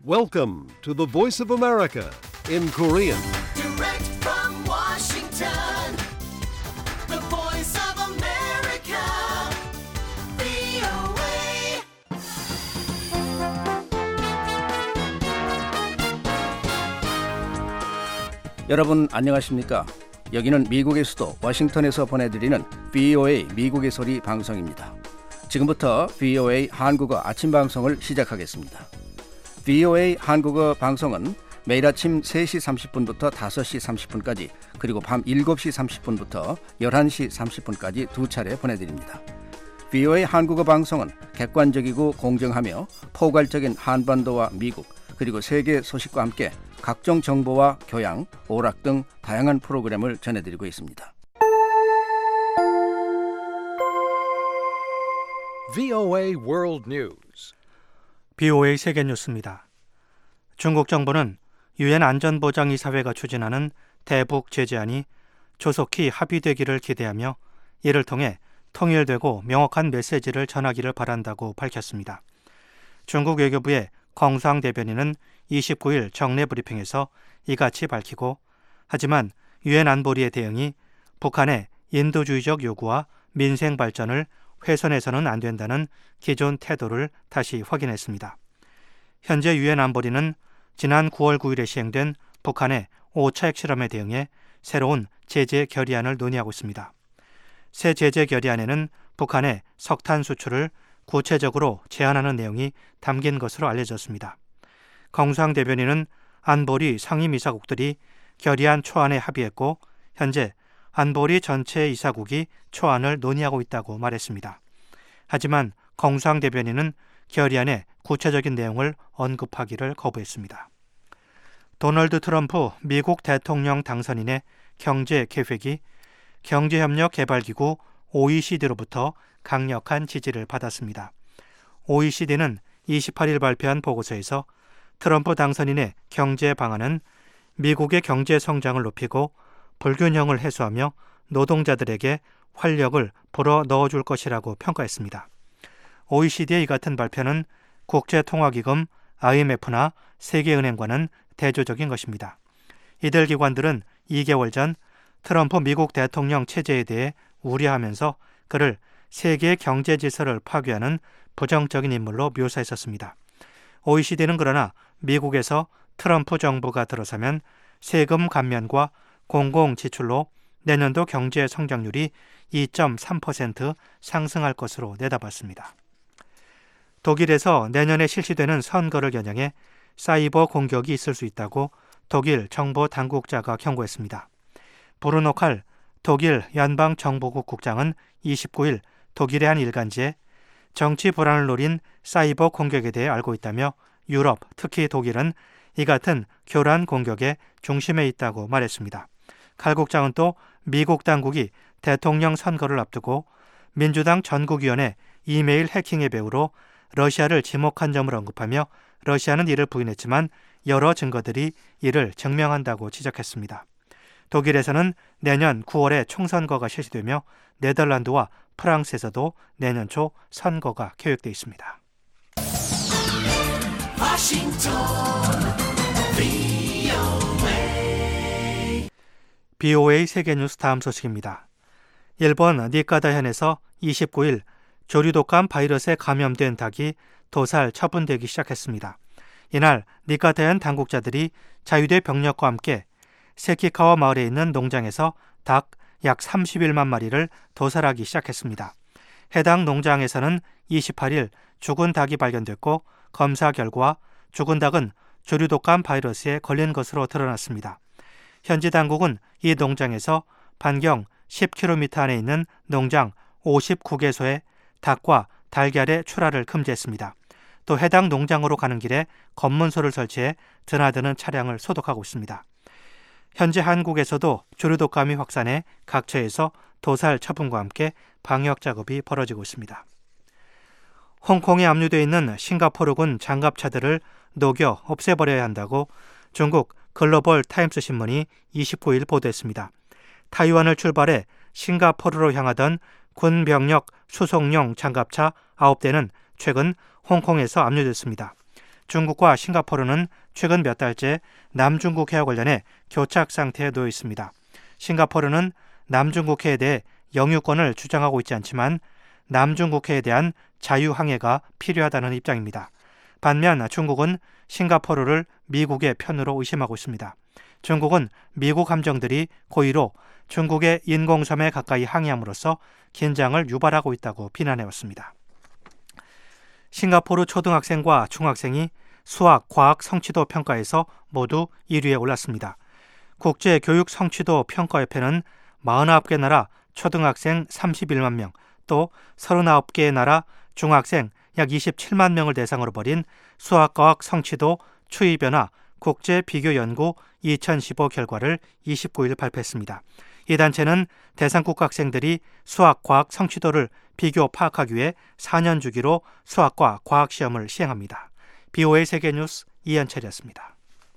Welcome to the Voice of America in Korean. Direct from Washington, the Voice of America, VOA. 여러분 안녕하십니까? 여기는 미국의 수도 워싱턴에서 보내드리는 VOA 미국의 소리 방송입니다. 지금부터 VOA 한국어 아침 방송을 시작하겠습니다. VOA 한국어 방송은 매일 아침 3시 30분부터 5시 30분까지 그리고 밤 7시 30분부터 11시 30분까지 두 차례 보내드립니다. VOA 한국어 방송은 객관적이고 공정하며 포괄적인 한반도와 미국 그리고 세계 소식과 함께 각종 정보와 교양, 오락 등 다양한 프로그램을 전해드리고 있습니다. VOA World News. VOA 세계 뉴스입니다. 중국 정부는 유엔 안전보장이사회가 추진하는 대북 제재안이 조속히 합의되기를 기대하며 이를 통해 통일되고 명확한 메시지를 전하기를 바란다고 밝혔습니다. 중국 외교부의 껑상 대변인은 29일 정례 브리핑에서 이같이 밝히고, 하지만 유엔 안보리의 대응이 북한의 인도주의적 요구와 민생 발전을 훼손해서는 안 된다는 기존 태도를 다시 확인했습니다. 현재 유엔 안보리는 지난 9월 9일에 시행된 북한의 5차 핵실험에 대응해 새로운 제재 결의안을 논의하고 있습니다. 새 제재 결의안에는 북한의 석탄 수출을 구체적으로 제한하는 내용이 담긴 것으로 알려졌습니다. 껑상 대변인은 안보리 상임이사국들이 결의안 초안에 합의했고 현재 안보리 전체 이사국이 초안을 논의하고 있다고 말했습니다. 하지만 껑상 대변인은 결의안의 구체적인 내용을 언급하기를 거부했습니다. 도널드 트럼프 미국 대통령 당선인의 경제 계획이 경제협력개발기구 OECD로부터 강력한 지지를 받았습니다. OECD는 28일 발표한 보고서에서 트럼프 당선인의 경제 방안은 미국의 경제 성장을 높이고 불균형을 해소하며 노동자들에게 활력을 불어 넣어줄 것이라고 평가했습니다. OECD의 이 같은 발표는 국제통화기금 IMF나 세계은행과는 대조적인 것입니다. 이들 기관들은 2개월 전 트럼프 미국 대통령 체제에 대해 우려하면서 그를 세계 경제 질서를 파괴하는 부정적인 인물로 묘사했었습니다. OECD는 그러나 미국에서 트럼프 정부가 들어서면 세금 감면과 공공지출로 내년도 경제 성장률이 2.3% 상승할 것으로 내다봤습니다. 독일에서 내년에 실시되는 선거를 겨냥해 사이버 공격이 있을 수 있다고 독일 정보 당국자가 경고했습니다. 브루노 칼 독일 연방정보국 국장은 29일 독일의 한 일간지에 정치 불안을 노린 사이버 공격에 대해 알고 있다며 유럽, 특히 독일은 이 같은 교란 공격의 중심에 있다고 말했습니다. 칼 국장은 또 미국 당국이 대통령 선거를 앞두고 민주당 전국위원회 이메일 해킹의 배후로 러시아를 지목한 점을 언급하며 러시아는 이를 부인했지만 여러 증거들이 이를 증명한다고 지적했습니다. 독일에서는 내년 9월에 총선거가 실시되며 네덜란드와 프랑스에서도 내년 초 선거가 계획되어 있습니다. VOA 세계뉴스 다음 소식입니다. 일본 니카다현에서 29일 조류독감 바이러스에 감염된 닭이 도살 처분되기 시작했습니다. 이날 니카다현 당국자들이 자위대 병력과 함께 세키카와 마을에 있는 농장에서 닭 약 31만 마리를 도살하기 시작했습니다. 해당 농장에서는 28일 죽은 닭이 발견됐고 검사 결과 죽은 닭은 조류독감 바이러스에 걸린 것으로 드러났습니다. 현지 당국은 이 농장에서 반경 10km 안에 있는 농장 59개소에 닭과 달걀의 출하를 금지했습니다. 또 해당 농장으로 가는 길에 검문소를 설치해 드나드는 차량을 소독하고 있습니다. 현재 한국에서도 조류독감이 확산해 각처에서 도살 처분과 함께 방역 작업이 벌어지고 있습니다. 홍콩에 압류되어 있는 싱가포르군 장갑차들을 녹여 없애버려야 한다고 중국 글로벌 타임스 신문이 29일 보도했습니다. 타이완을 출발해 싱가포르로 향하던 군 병력 수송용 장갑차 9대는 최근 홍콩에서 압류됐습니다. 중국과 싱가포르는 최근 몇 달째 남중국해와 관련해 교착 상태에 놓여 있습니다. 싱가포르는 남중국해에 대해 영유권을 주장하고 있지 않지만 남중국해에 대한 자유항해가 필요하다는 입장입니다. 반면 중국은 싱가포르를 미국의 편으로 의심하고 있습니다. 중국은 미국 함정들이 고의로 중국의 인공섬에 가까이 항해함으로써 긴장을 유발하고 있다고 비난해왔습니다. 싱가포르 초등학생과 중학생이 수학, 과학 성취도 평가에서 모두 1위에 올랐습니다. 국제교육 성취도 평가협회는 49개 나라 초등학생 31만 명, 또 39개의 나라 중학생 약 27만 명을 대상으로 벌인 수학과학 성취도 추이변화 국제비교연구 2015 결과를 29일 발표했습니다. 이 단체는 대상국 학생들이 수학, 과학 성취도를 비교 파악하기 위해 4년 주기로 수학과 과학 시험을 시행합니다. BOA 세계뉴스 이현철이었습니다.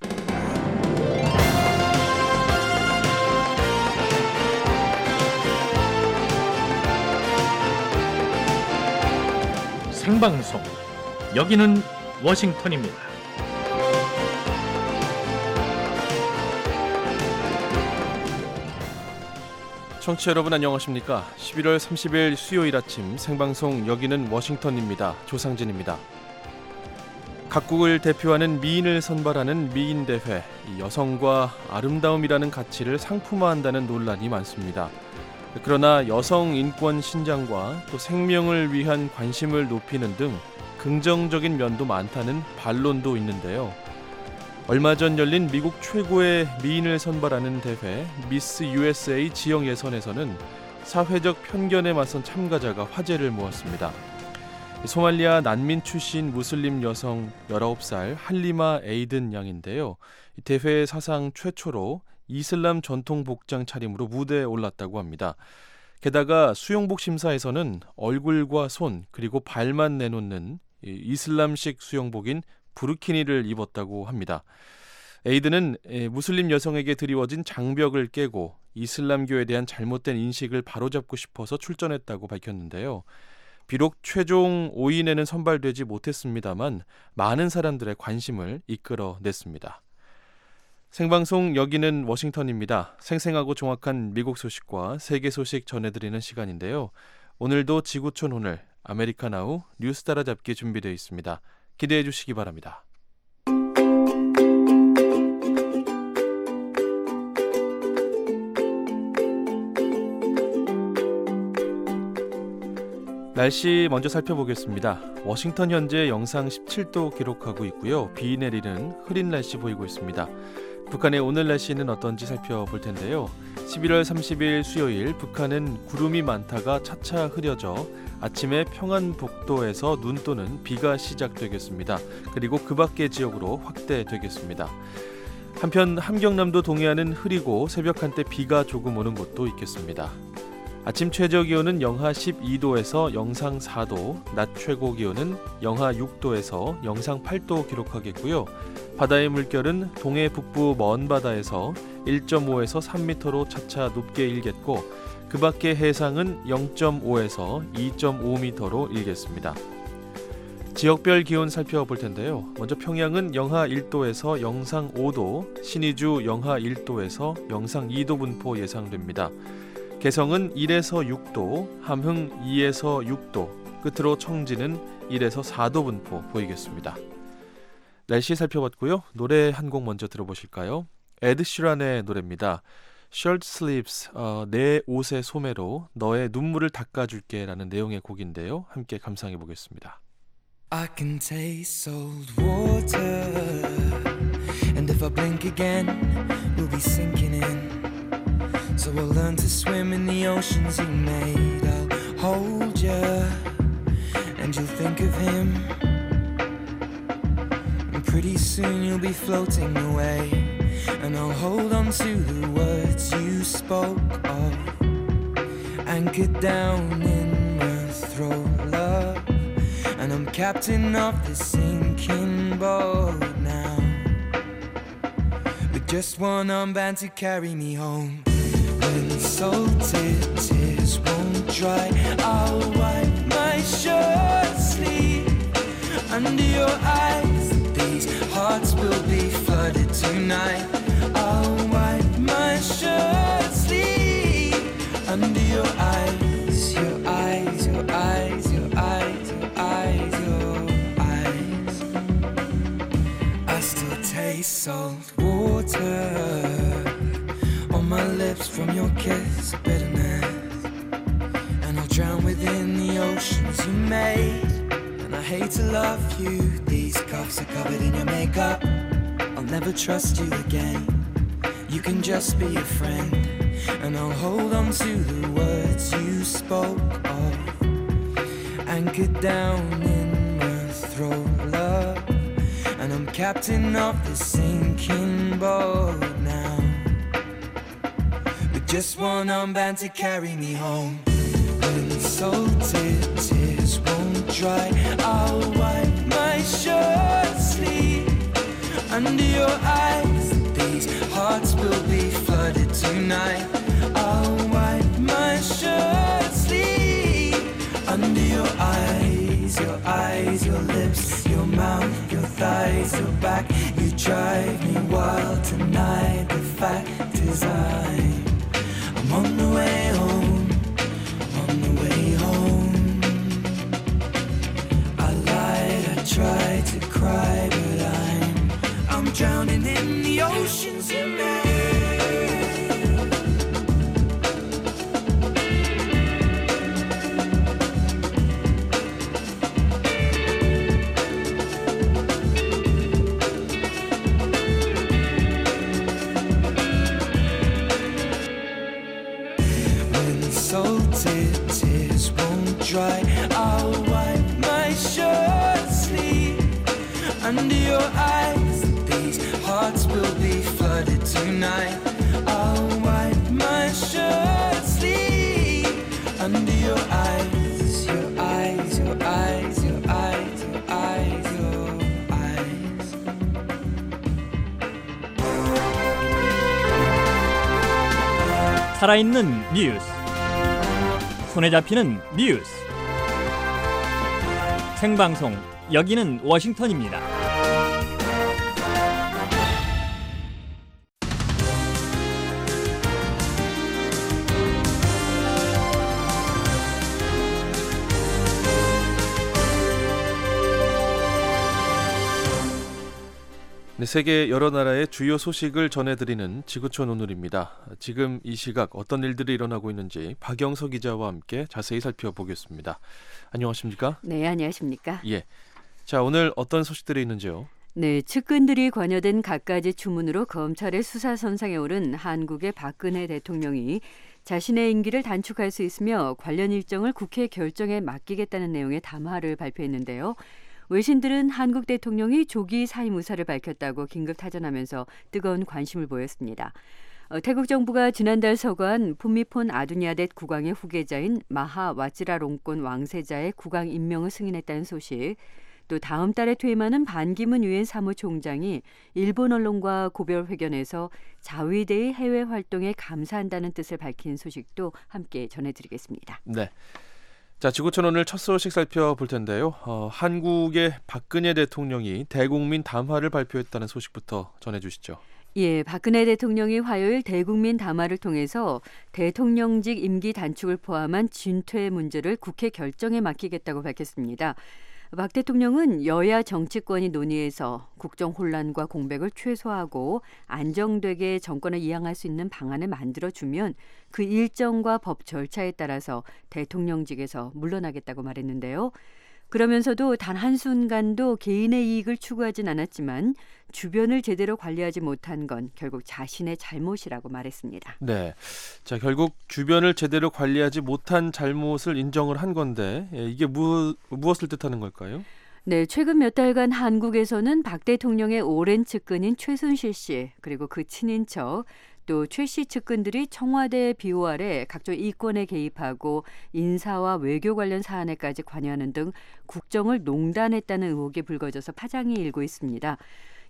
생방송, 여기는 워싱턴입니다. 청취자 여러분 안녕하십니까? 11월 30일 수요일 아침 생방송 여기는 워싱턴입니다. 조상진입니다. 각국을 대표하는 미인을 선발하는 미인대회, 여성과 아름다움이라는 가치를 상품화한다는 논란이 많습니다. 그러나 여성 인권 신장과 또 생명을 위한 관심을 높이는 등 긍정적인 면도 많다는 반론도 있는데요. 얼마 전 열린 미국 최고의 미인을 선발하는 대회 미스 USA 지역 예선에서는 사회적 편견에 맞선 참가자가 화제를 모았습니다. 소말리아 난민 출신 무슬림 여성 19살 할리마 에이든 양인데요. 대회 사상 최초로 이슬람 전통 복장 차림으로 무대에 올랐다고 합니다. 게다가 수영복 심사에서는 얼굴과 손 그리고 발만 내놓는 이슬람식 수영복인 부르키니를 입었다고 합니다. 에이든은 무슬림 여성에게 드리워진 장벽을 깨고 이슬람교에 대한 잘못된 인식을 바로잡고 싶어서 출전했다고 밝혔는데요. 비록 최종 5인에는 선발되지 못했습니다만 많은 사람들의 관심을 이끌어냈습니다. 생방송 여기는 워싱턴입니다. 생생하고 정확한 미국 소식과 세계 소식 전해드리는 시간인데요. 오늘도 지구촌 오늘 아메리카나우 뉴스 따라잡기 준비되어 있습니다. 기대해 주시기 바랍니다. 날씨 먼저 살펴보겠습니다. 워싱턴 현재 영상 17도 기록하고 있고요. 비 내리는 흐린 날씨 보이고 있습니다. 북한의 오늘 날씨는 어떤지 살펴볼 텐데요. 11월 30일 수요일 북한은 구름이 많다가 차차 흐려져 아침에 평안북도에서 눈 또는 비가 시작되겠습니다. 그리고 그 밖의 지역으로 확대되겠습니다. 한편 함경남도 동해안은 흐리고 새벽 한때 비가 조금 오는 곳도 있겠습니다. 아침 최저 기온은 영하 12도에서 영상 4도, 낮 최고 기온은 영하 6도에서 영상 8도 기록하겠고요. 바다의 물결은 동해 북부 먼 바다에서 1.5에서 3m로 차차 높게 일겠고 그 밖의 해상은 0.5에서 2.5m로 일겠습니다. 지역별 기온 살펴볼 텐데요. 먼저 평양은 영하 1도에서 영상 5도, 신의주 영하 1도에서 영상 2도 분포 예상됩니다. 개성은 1에서 6도, 함흥 2에서 6도, 끝으로 청진은 1에서 4도 분포 보이겠습니다. 날씨 살펴봤고요. 노래 한 곡 먼저 들어보실까요? 에드 시란의 노래입니다. Shirt Sleeves, 내 옷의 소매로 너의 눈물을 닦아줄게 라는 내용의 곡인데요. 함께 감상해 보겠습니다. I can taste salt water And if I blink again we'll be sinking in So I'll learn to swim in the oceans you made I'll hold you and you'll think of him And pretty soon you'll be floating away And I'll hold on to the words you spoke of Anchored down in my throat, love And I'm captain of this sinking boat now With just one armband to carry me home When salted tears won't dry I'll wipe my shirt sleeve Under your eyes, they hearts will be flooded tonight. I'll wipe my shirt sleeve under your eyes, your eyes, your eyes, your eyes, your eyes, your eyes. I still taste salt water on my lips from your kiss of bitterness, and I'll drown within the oceans you made. And I hate to love you, these cuffs are covered in your makeup. I'll never trust you again. You can just be a friend, and I'll hold on to the words you spoke of, anchored down in my throat, love. And I'm captain of this sinking boat now, with just one armband to carry me home. When salted tears won't dry, I'll wipe my shirt sleeve under your eyes. These hearts will be flooded tonight. I'll wipe my shirt sleeve under your eyes, your eyes, your lips, your mouth, your thighs, your back. You drive me wild tonight. The fact is I'm on the way home, on the way home. I lied, I tried to cry, but I'm drowning in the oceans you made. Salted tears won't dry. I'll wipe my shirt sleeve under your eyes. These hearts will be flooded tonight. I'll wipe my shirt sleeve under your eyes, your eyes, your eyes, your eyes, your eyes, your eyes. 살아있는 뉴스, 손에 잡히는 뉴스. 생방송, 여기는 워싱턴입니다. 네, 세계 여러 나라의 주요 소식을 전해드리는 지구촌 오늘입니다. 지금 이 시각 어떤 일들이 일어나고 있는지 박영서 기자와 함께 자세히 살펴보겠습니다. 안녕하십니까? 네, 안녕하십니까? 예. 자, 오늘 어떤 소식들이 있는지요? 네, 측근들이 관여된 갖가지 주문으로 검찰의 수사선상에 오른 한국의 박근혜 대통령이 자신의 임기를 단축할 수 있으며 관련 일정을 국회 결정에 맡기겠다는 내용의 담화를 발표했는데요. 외신들은 한국 대통령이 조기 사임 의사를 밝혔다고 긴급 타전하면서 뜨거운 관심을 보였습니다. 태국 정부가 지난달 서거한 푸미폰 아두냐뎃 국왕의 후계자인 마하 와치라롱콘 왕세자의 국왕 임명을 승인했다는 소식, 또 다음 달에 퇴임하는 반기문 유엔 사무총장이 일본 언론과 고별 회견에서 자위대의 해외 활동에 감사한다는 뜻을 밝힌 소식도 함께 전해드리겠습니다. 네. 자, 지구촌 오늘 첫 소식 살펴볼 텐데요. 한국의 박근혜 대통령이 대국민 담화를 발표했다는 소식부터 전해주시죠. 예, 박근혜 대통령이 화요일 대국민 담화를 통해서 대통령직 임기 단축을 포함한 진퇴 문제를 국회 결정에 맡기겠다고 밝혔습니다. 박 대통령은 여야 정치권이 논의해서 국정 혼란과 공백을 최소화하고 안정되게 정권을 이양할 수 있는 방안을 만들어주면 그 일정과 법 절차에 따라서 대통령직에서 물러나겠다고 말했는데요. 그러면서도 단 한순간도 개인의 이익을 추구하진 않았지만 주변을 제대로 관리하지 못한 건 결국 자신의 잘못이라고 말했습니다. 네, 자, 결국 주변을 제대로 관리하지 못한 잘못을 인정을 한 건데 이게 무엇을 뜻하는 걸까요? 네, 최근 몇 달간 한국에서는 박 대통령의 오랜 측근인 최순실 씨, 그리고 그 친인척, 또 최 씨 측근들이 청와대 비호 아래 각종 이권에 개입하고 인사와 외교 관련 사안에까지 관여하는 등 국정을 농단했다는 의혹이 불거져서 파장이 일고 있습니다.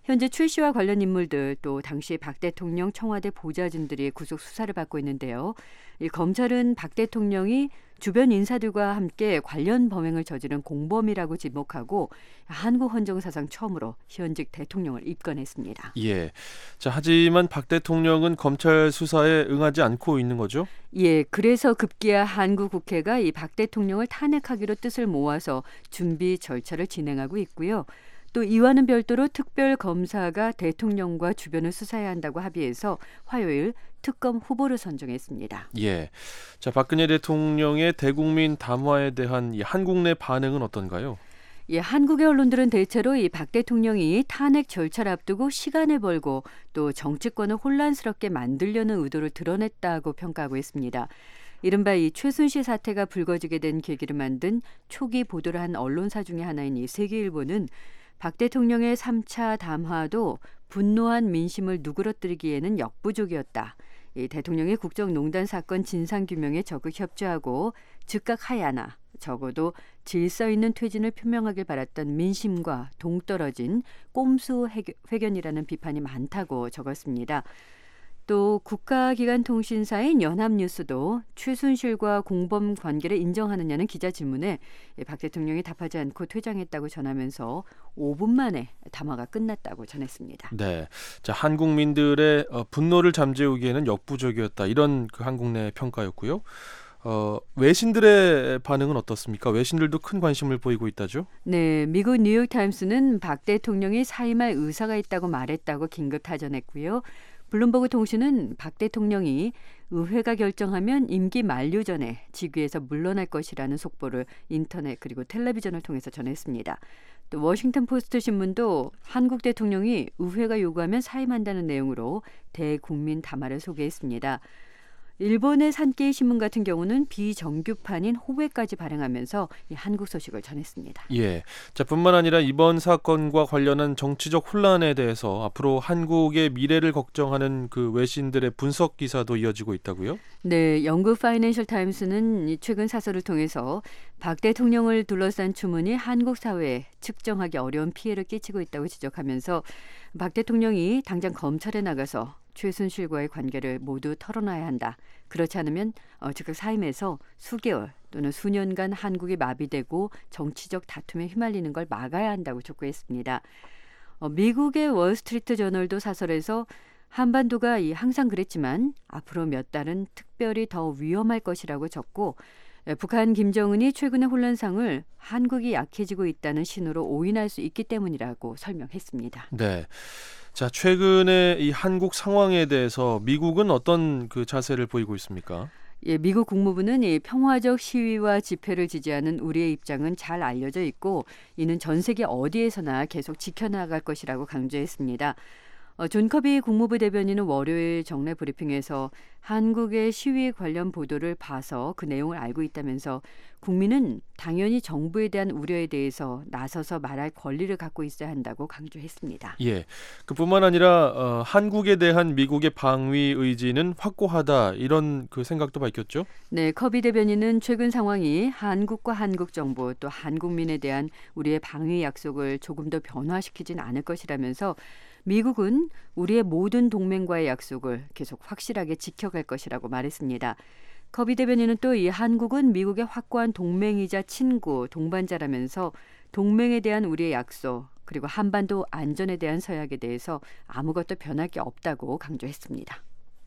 현재 최 씨와 관련 인물들 또 당시 박 대통령 청와대 보좌진들이 구속 수사를 받고 있는데요. 이 검찰은 박 대통령이 주변 인사들과 함께 관련 범행을 저지른 공범이라고 지목하고 한국 헌정 사상 처음으로 현직 대통령을 입건했습니다. 예. 자, 하지만 박 대통령은 검찰 수사에 응하지 않고 있는 거죠? 예, 그래서 급기야 한국 국회가 이 박 대통령을 탄핵하기로 뜻을 모아서 준비 절차를 진행하고 있고요. 또 이와는 별도로 특별검사가 대통령과 주변을 수사해야 한다고 합의해서 화요일 특검 후보를 선정했습니다. 예. 자, 박근혜 대통령의 대국민 담화에 대한 이 한국 내 반응은 어떤가요? 예, 한국의 언론들은 대체로 이 박 대통령이 탄핵 절차를 앞두고 시간을 벌고 또 정치권을 혼란스럽게 만들려는 의도를 드러냈다고 평가하고 있습니다. 이른바 이 최순실 사태가 불거지게 된 계기를 만든 초기 보도를 한 언론사 중에 하나인 이 세계일보는 박 대통령의 3차 담화도 분노한 민심을 누그러뜨리기에는 역부족이었다. 이 대통령의 국정농단 사건 진상규명에 적극 협조하고 즉각 하야나 적어도 질서 있는 퇴진을 표명하길 바랐던 민심과 동떨어진 꼼수 회견이라는 비판이 많다고 적었습니다. 또 국가기관 통신사인 연합뉴스도 최순실과 공범 관계를 인정하느냐는 기자 질문에 박 대통령이 답하지 않고 퇴장했다고 전하면서 5분 만에 담화가 끝났다고 전했습니다. 네, 자, 한국민들의 분노를 잠재우기에는 역부족이었다. 이런 그 한국 내 평가였고요. 외신들의 반응은 어떻습니까? 외신들도 큰 관심을 보이고 있다죠? 네, 미국 뉴욕타임스는 박 대통령이 사임할 의사가 있다고 말했다고 긴급 타전했고요. 블룸버그 통신은 박 대통령이 의회가 결정하면 임기 만료 전에 직위에서 물러날 것이라는 속보를 인터넷 그리고 텔레비전을 통해서 전했습니다. 또 워싱턴 포스트 신문도 한국 대통령이 의회가 요구하면 사임한다는 내용으로 대국민 담화를 소개했습니다. 일본의 산케이 신문 같은 경우는 비정규판인 호외까지 발행하면서 이 한국 소식을 전했습니다. 예. 자, 뿐만 아니라 이번 사건과 관련한 정치적 혼란에 대해서 앞으로 한국의 미래를 걱정하는 그 외신들의 분석 기사도 이어지고 있다고요? 네, 영국 파이낸셜 타임스는 최근 사설을 통해서 박 대통령을 둘러싼 추문이 한국 사회에 측정하기 어려운 피해를 끼치고 있다고 지적하면서 박 대통령이 당장 검찰에 나가서 최순실과의 관계를 모두 털어놔야 한다. 그렇지 않으면 즉각 사임해서 수개월 또는 수년간 한국이 마비되고 정치적 다툼에 휘말리는 걸 막아야 한다고 촉구했습니다. 미국의 월스트리트 저널도 사설에서 한반도가 항상 그랬지만 앞으로 몇 달은 특별히 더 위험할 것이라고 적고 북한 김정은이 최근의 혼란상을 한국이 약해지고 있다는 신호로 오인할 수 있기 때문이라고 설명했습니다. 네. 자, 최근에 이 한국 상황에 대해서 미국은 어떤 그 자세를 보이고 있습니까? 예, 미국 국무부는 이 평화적 시위와 집회를 지지하는 우리의 입장은 잘 알려져 있고 이는 전 세계 어디에서나 계속 지켜나갈 것이라고 강조했습니다. 존 커비 국무부 대변인은 월요일 정례 브리핑에서 한국의 시위 관련 보도를 봐서 그 내용을 알고 있다면서 국민은 당연히 정부에 대한 우려에 대해서 나서서 말할 권리를 갖고 있어야 한다고 강조했습니다. 예, 그뿐만 아니라 한국에 대한 미국의 방위 의지는 확고하다 이런 그 생각도 밝혔죠? 네, 커비 대변인은 최근 상황이 한국과 한국 정부 또 한국민에 대한 우리의 방위 약속을 조금 더 변화시키진 않을 것이라면서 미국은 우리의 모든 동맹과의 약속을 계속 확실하게 지켜갈 것이라고 말했습니다. 커비 대변인은 또 이 한국은 미국의 확고한 동맹이자 친구, 동반자라면서 동맹에 대한 우리의 약속 그리고 한반도 안전에 대한 서약에 대해서 아무것도 변할 게 없다고 강조했습니다.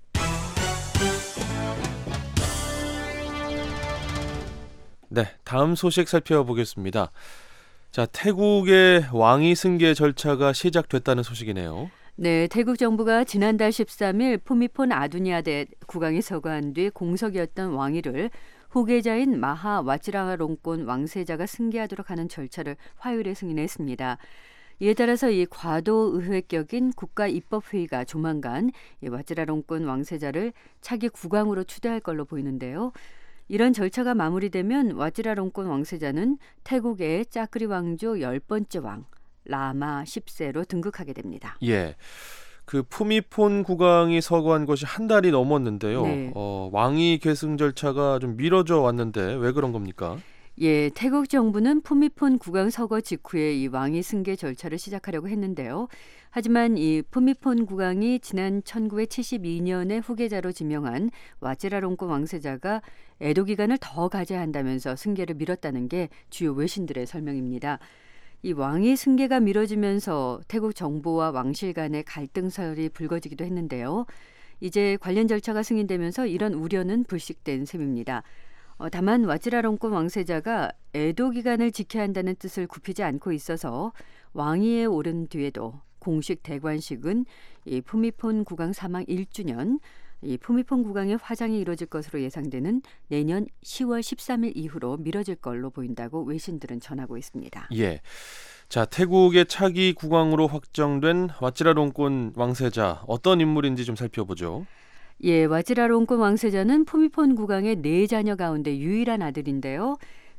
네, 다음 소식 살펴보겠습니다. 자, 태국의 왕위 승계 절차가 시작됐다는 소식이네요. 네, 태국 정부가 지난달 13일 푸미폰 아두니아데 국왕이 서거한 뒤 공석이었던 왕위를 후계자인 마하 와치라롱콘 왕세자가 승계하도록 하는 절차를 화요일에 승인했습니다. 이에 따라서 이 과도 의회격인 국가입법회의가 조만간 이 와치라롱콘 왕세자를 차기 국왕으로 추대할 걸로 보이는데요. 이런 절차가 마무리되면 와치라롱콘 왕세자는 태국의 짜크리 왕조 10번째 왕 라마 10세로 등극하게 됩니다. 예, 그 푸미폰 국왕이 서거한 것이 한 달이 넘었는데요. 네. 왕위 계승 절차가 좀 미뤄져 왔는데 왜 그런 겁니까? 예, 태국 정부는 푸미폰 국왕 서거 직후에 이 왕위 승계 절차를 시작하려고 했는데요. 하지만 이 푸미폰 국왕이 지난 1972년에 후계자로 지명한 와지라롱코 왕세자가 애도 기간을 더 가져야 한다면서 승계를 미뤘다는 게 주요 외신들의 설명입니다. 이 왕위 승계가 미뤄지면서 태국 정부와 왕실 간의 갈등설이 불거지기도 했는데요. 이제 관련 절차가 승인되면서 이런 우려는 불식된 셈입니다. 다만 와지라롱권 왕세자가 애도 기간을 지켜야 한다는 뜻을 굽히지 않고 있어서 왕위에 오른 뒤에도 공식 대관식은 이 푸미폰 국왕 사망 1주년, 이 푸미폰 국왕의 화장이 이루어질 것으로 예상되는 내년 10월 13일 이후로 미뤄질 걸로 보인다고 외신들은 전하고 있습니다. 예. 자, 태국의 차기 국왕으로 확정된 와지라롱권 왕세자 어떤 인물인지 좀 살펴보죠. 예, 와지라롱권 왕세자는 푸미폰 국왕의 4자녀 가운데 유일한 아들인데요.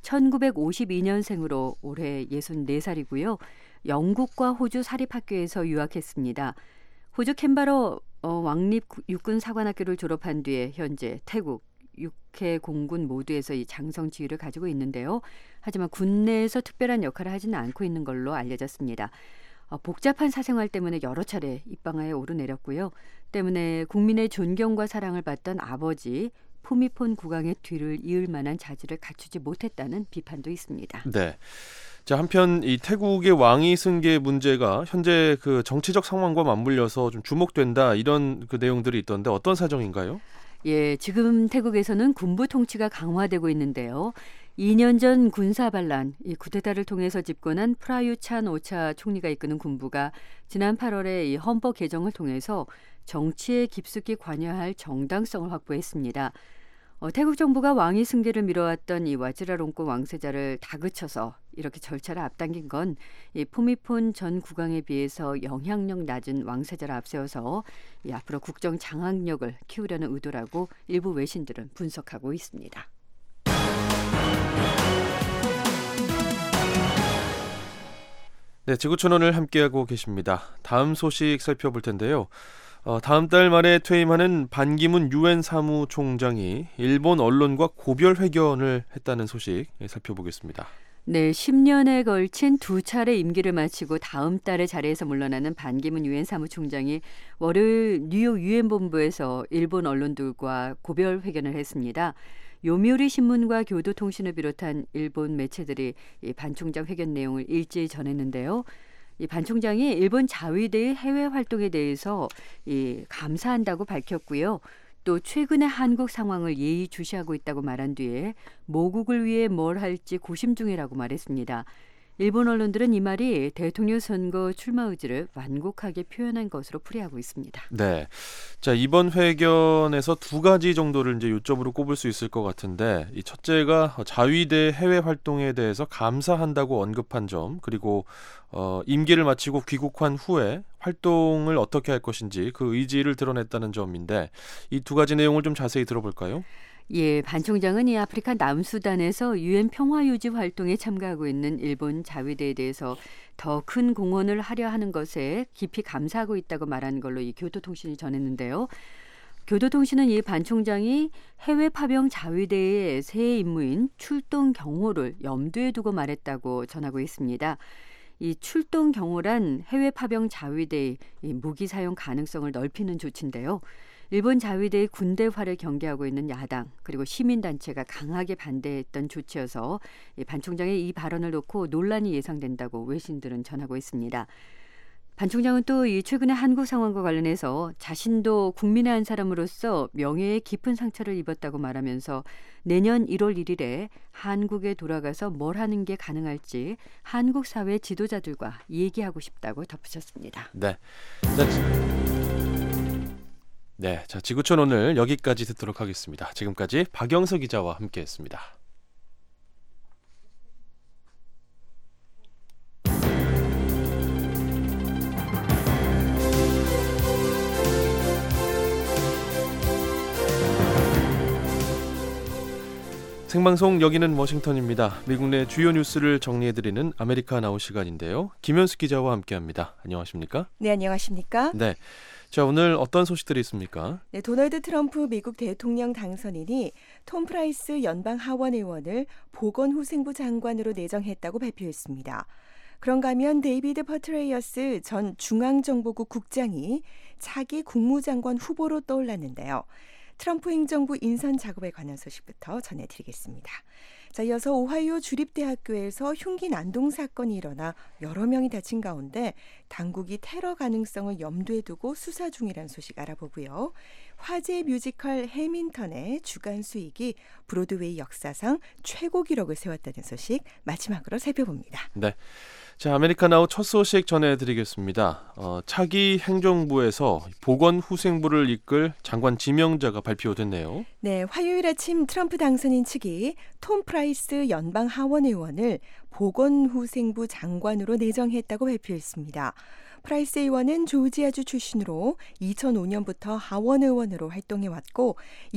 1952년생으로 올해 64살이고요. 영국과 호주 사립학교에서 유학했습니다. 호주 캔버러 왕립 육군 사관학교를 졸업한 뒤에 현재 태국, 육해 공군 모두에서 이 장성 지위를 가지고 있는데요. 하지만 군내에서 특별한 역할을 하지는 않고 있는 걸로 알려졌습니다. 복잡한 사생활 때문에 여러 차례 입방아에 오르내렸고요. 때문에 국민의 존경과 사랑을 받던 아버지 푸미폰 국왕의 뒤를 이을 만한 자질을 갖추지 못했다는 비판도 있습니다. 네. 자, 한편 이 태국의 왕위 승계 문제가 현재 그 정치적 상황과 맞물려서 좀 주목된다 이런 그 내용들이 있던데 어떤 사정인가요? 예, 지금 태국에서는 군부 통치가 강화되고 있는데요. 2년 전 군사 반란, 이 쿠데타를 통해서 집권한 프라유 찬 오차 총리가 이끄는 군부가 지난 8월에 이 헌법 개정을 통해서 정치에 깊숙이 관여할 정당성을 확보했습니다. 태국 정부가 왕위 승계를 미뤄왔던 이 와지라롱권 왕세자를 다그쳐서 이렇게 절차를 앞당긴 건 이 푸미폰 전 국왕에 비해서 영향력 낮은 왕세자를 앞세워서 이 앞으로 국정 장악력을 키우려는 의도라고 일부 외신들은 분석하고 있습니다. 네, 지구촌원을 함께하고 계십니다. 다음 소식 살펴볼 텐데요. 다음 달 말에 퇴임하는 반기문 유엔 사무총장이 일본 언론과 고별 회견을 했다는 소식 살펴보겠습니다. 네, 10년에 걸친 2차례 임기를 마치고 다음 달에 자리에서 물러나는 반기문 유엔 사무총장이 월요일 뉴욕 유엔 본부에서 일본 언론들과 고별 회견을 했습니다. 요미우리 신문과 교도통신을 비롯한 일본 매체들이 이 반 총장 회견 내용을 일제히 전했는데요. 이 반 총장이 일본 자위대의 해외 활동에 대해서 감사한다고 밝혔고요. 또 최근의 한국 상황을 예의주시하고 있다고 말한 뒤에 모국을 위해 뭘 할지 고심 중이라고 말했습니다. 일본 언론들은 이 말이 대통령 선거 출마 의지를 완곡하게 표현한 것으로 풀이하고 있습니다. 네, 자 이번 회견에서 두 가지 정도를 이제 요점으로 꼽을 수 있을 것 같은데, 이 첫째가 자위대 해외 활동에 대해서 감사한다고 언급한 점, 그리고 임기를 마치고 귀국한 후에 활동을 어떻게 할 것인지 그 의지를 드러냈다는 점인데, 이 두 가지 내용을 좀 자세히 들어볼까요? 예, 반 총장은 이 아프리카 남수단에서 유엔 평화유지 활동에 참가하고 있는 일본 자위대에 대해서 더 큰 공헌을 하려 하는 것에 깊이 감사하고 있다고 말한 걸로 이 교도통신이 전했는데요. 교도통신은 이 반 총장이 해외 파병 자위대의 새 임무인 출동 경호를 염두에 두고 말했다고 전하고 있습니다. 이 출동 경호란 해외 파병 자위대의 무기 사용 가능성을 넓히는 조치인데요. 일본 자위대의 군대화를 경계하고 있는 야당 그리고 시민단체가 강하게 반대했던 조치여서 반 총장의 이 발언을 놓고 논란이 예상된다고 외신들은 전하고 있습니다. 반 총장은 또 이 최근의 한국 상황과 관련해서 자신도 국민의 한 사람으로서 명예에 깊은 상처를 입었다고 말하면서 내년 1월 1일에 한국에 돌아가서 뭘 하는 게 가능할지 한국 사회 지도자들과 얘기하고 싶다고 덧붙였습니다. 네, 자 지구촌 오늘 여기까지 듣도록 하겠습니다. 지금까지 박영서 기자와 함께했습니다. 생방송 여기는 워싱턴입니다. 미국 내 주요 뉴스를 정리해드리는 아메리카 나우 시간인데요. 김현수 기자와 함께합니다. 안녕하십니까? 네, 안녕하십니까? 네. 자, 오늘 어떤 소식들이 있습니까? 네, 도널드 트럼프 미국 대통령 당선인이 톰 프라이스 연방 하원 의원을 보건후생부 장관으로 내정했다고 발표했습니다. 그런가 하면 데이비드 퍼트레이어스 전 중앙정보국 국장이 차기 국무장관 후보로 떠올랐는데요. 트럼프 행정부 인선 작업에 관한 소식부터 전해드리겠습니다. 자, 이어서 오하이오 주립대학교에서 흉기 난동 사건이 일어나 여러 명이 다친 가운데 당국이 테러 가능성을 염두에 두고 수사 중이라는 소식 알아보고요. 화제 뮤지컬 해민턴의 주간 수익이 브로드웨이 역사상 최고 기록을 세웠다는 소식 마지막으로 살펴봅니다. 네. 자, 아메리카나우 첫 소식 전해드리겠습니다. 차기 행정부에서 보건후생부를 이끌 장관 지명자가 발표됐네요. 네, 화요일 아침 트럼프 당선인 측이 톰 프라이스 연방 하원 의원을 보건후생부 장관으로 내정했다고 발표했습니다. 프라이스 의원은 조지아주 출신으로 2005년부터 하원 의원으로 활동해왔고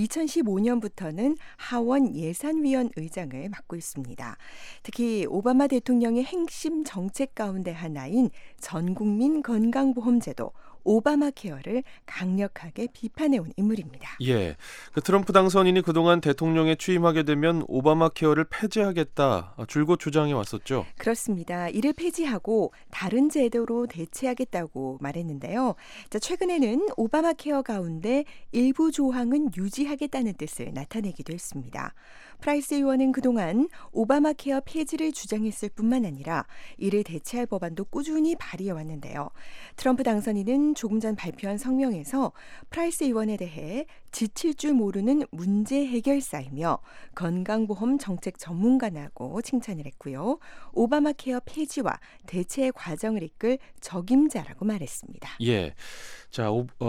2015년부터는 하원 예산위원 의장을 맡고 있습니다. 특히 오바마 대통령의 핵심 정책 가운데 하나인 전국민 건강보험제도 오바마 케어를 강력하게 비판해온 인물입니다. 예, 그 트럼프 당선인이 그동안 대통령에 취임하게 되면 오바마 케어를 폐지하겠다 줄곧 주장해 왔었죠. 그렇습니다. 이를 폐지하고 다른 제도로 대체하겠다고 말했는데요. 자, 최근에는 오바마 케어 가운데 일부 조항은 유지하겠다는 뜻을 나타내기도 했습니다. 프라이스 의원은 그동안 오바마 케어 폐지를 주장했을 뿐만 아니라 이를 대체할 법안도 꾸준히 발의해왔는데요. 트럼프 당선인은 조금 전 발표한 성명에서 프라이스 의원에 대해 지칠 줄 모르는 문제 해결사이며 건강보험 정책 전문가라고 칭찬을 했고요. 오바마 케어 폐지와 대체의 과정을 이끌 적임자라고 말했습니다. 예, 자,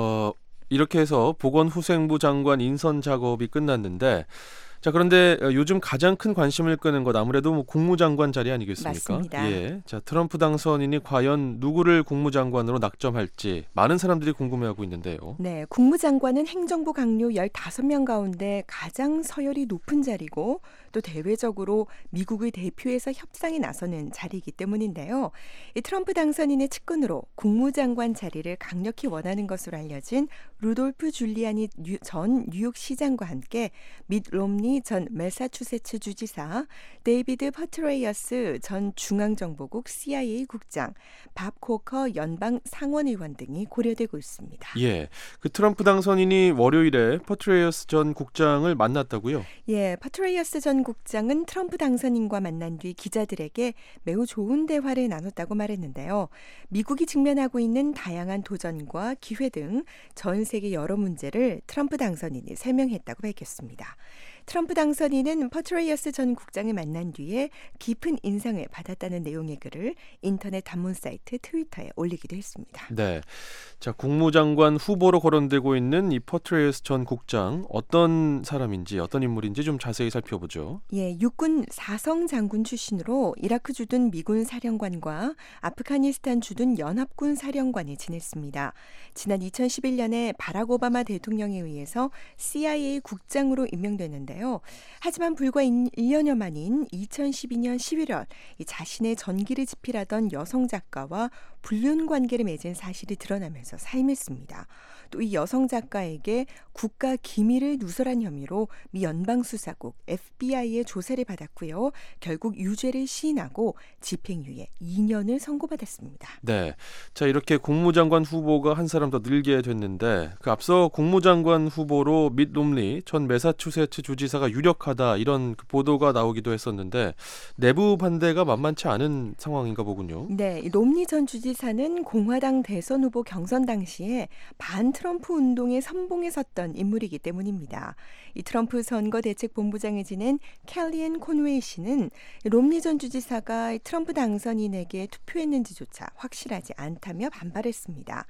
이렇게 해서 보건후생부 장관 인선 작업이 끝났는데 자, 그런데 요즘 가장 큰 관심을 끄는 것 아무래도 국무장관 자리 아니겠습니까? 맞습니다. 예, 자, 트럼프 당선인이 과연 누구를 국무장관으로 낙점할지 많은 사람들이 궁금해하고 있는데요. 네, 국무장관은 행정부 강요 15명 가운데 가장 서열이 높은 자리고 또 대외적으로 미국을 대표해서 협상에 나서는 자리이기 때문인데요. 이 트럼프 당선인의 측근으로 국무장관 자리를 강력히 원하는 것으로 알려진 루돌프 줄리아니 전 뉴욕시장과 함께 밋 롬니 전 매사추세츠 주지사, 데이비드 퍼트레이어스 전 중앙정보국 CIA 국장, 밥 코커 연방 상원의원 등이 고려되고 있습니다. 예, 그 트럼프 당선인이 월요일에 퍼트레이어스 전 국장을 만났다고요? 예, 퍼트레이어스 전 국장은 트럼프 당선인과 만난 뒤 기자들에게 매우 좋은 대화를 나눴다고 말했는데요. 미국이 직면하고 있는 다양한 도전과 기회 등 전 세계 여러 문제를 트럼프 당선인이 설명했다고 밝혔습니다. 트럼프 당선인은 퍼트레이어스 전 국장을 만난 뒤에 깊은 인상을 받았다는 내용의 글을 인터넷 단문 사이트 트위터에 올리기도 했습니다. 네, 자, 국무장관 후보로 거론되고 있는 이 퍼트레이어스 전 국장 어떤 사람인지 어떤 인물인지 좀 자세히 살펴보죠. 예, 육군 사성 장군 출신으로 이라크 주둔 미군 사령관과 아프가니스탄 주둔 연합군 사령관을 지냈습니다. 지난 2011년에 바락 오바마 대통령에 의해서 CIA 국장으로 임명됐는데 하지만 불과 1년여 만인 2012년 11월 자신의 전기를 집필하던 여성 작가와 불륜 관계를 맺은 사실이 드러나면서 사임했습니다. 또 이 여성 작가에게 국가 기밀을 누설한 혐의로 미 연방수사국 FBI의 조사를 받았고요. 결국 유죄를 시인하고 집행유예 2년을 선고받았습니다. 네, 자, 이렇게 국무장관 후보가 한 사람 더 늘게 됐는데 그 앞서 국무장관 후보로 밋 롬니 전 매사추세츠 주지사가 유력하다 이런 그 보도가 나오기도 했었는데 내부 반대가 만만치 않은 상황인가 보군요. 네, 롬니 전 주지사는 공화당 대선 후보 경선 당시에 반 트럼프 운동의 선봉에 섰던 인물이기 때문입니다. 이 트럼프 선거대책본부장을 지낸 켈리앤 콘웨이 씨는 롬니 전 주지사가 트럼프 당선인에게 투표했는지조차 확실하지 않다며 반발했습니다.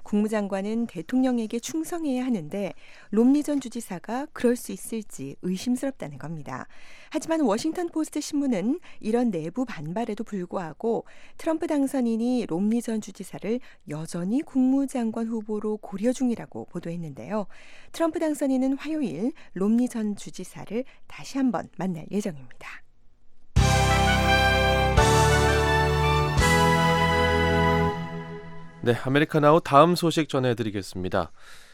국무장관은 대통령에게 충성해야 하는데 롬니 전 주지사가 그럴 수 있을지 의심스럽다는 겁니다. 하지만 워싱턴 포스트 신문은 이런 내부 반발에도 불구하고 트럼프 당선인이 롬니 전 주지사를 여전히 국무장관 후보로 고려 중이라고 보도했는데요. 트럼프 당선인은 화요일 롬니 전 주지사를 다시 한번 만날 예정입니다. 네, 아메리카나우 다음 소식 전해드리겠습니다.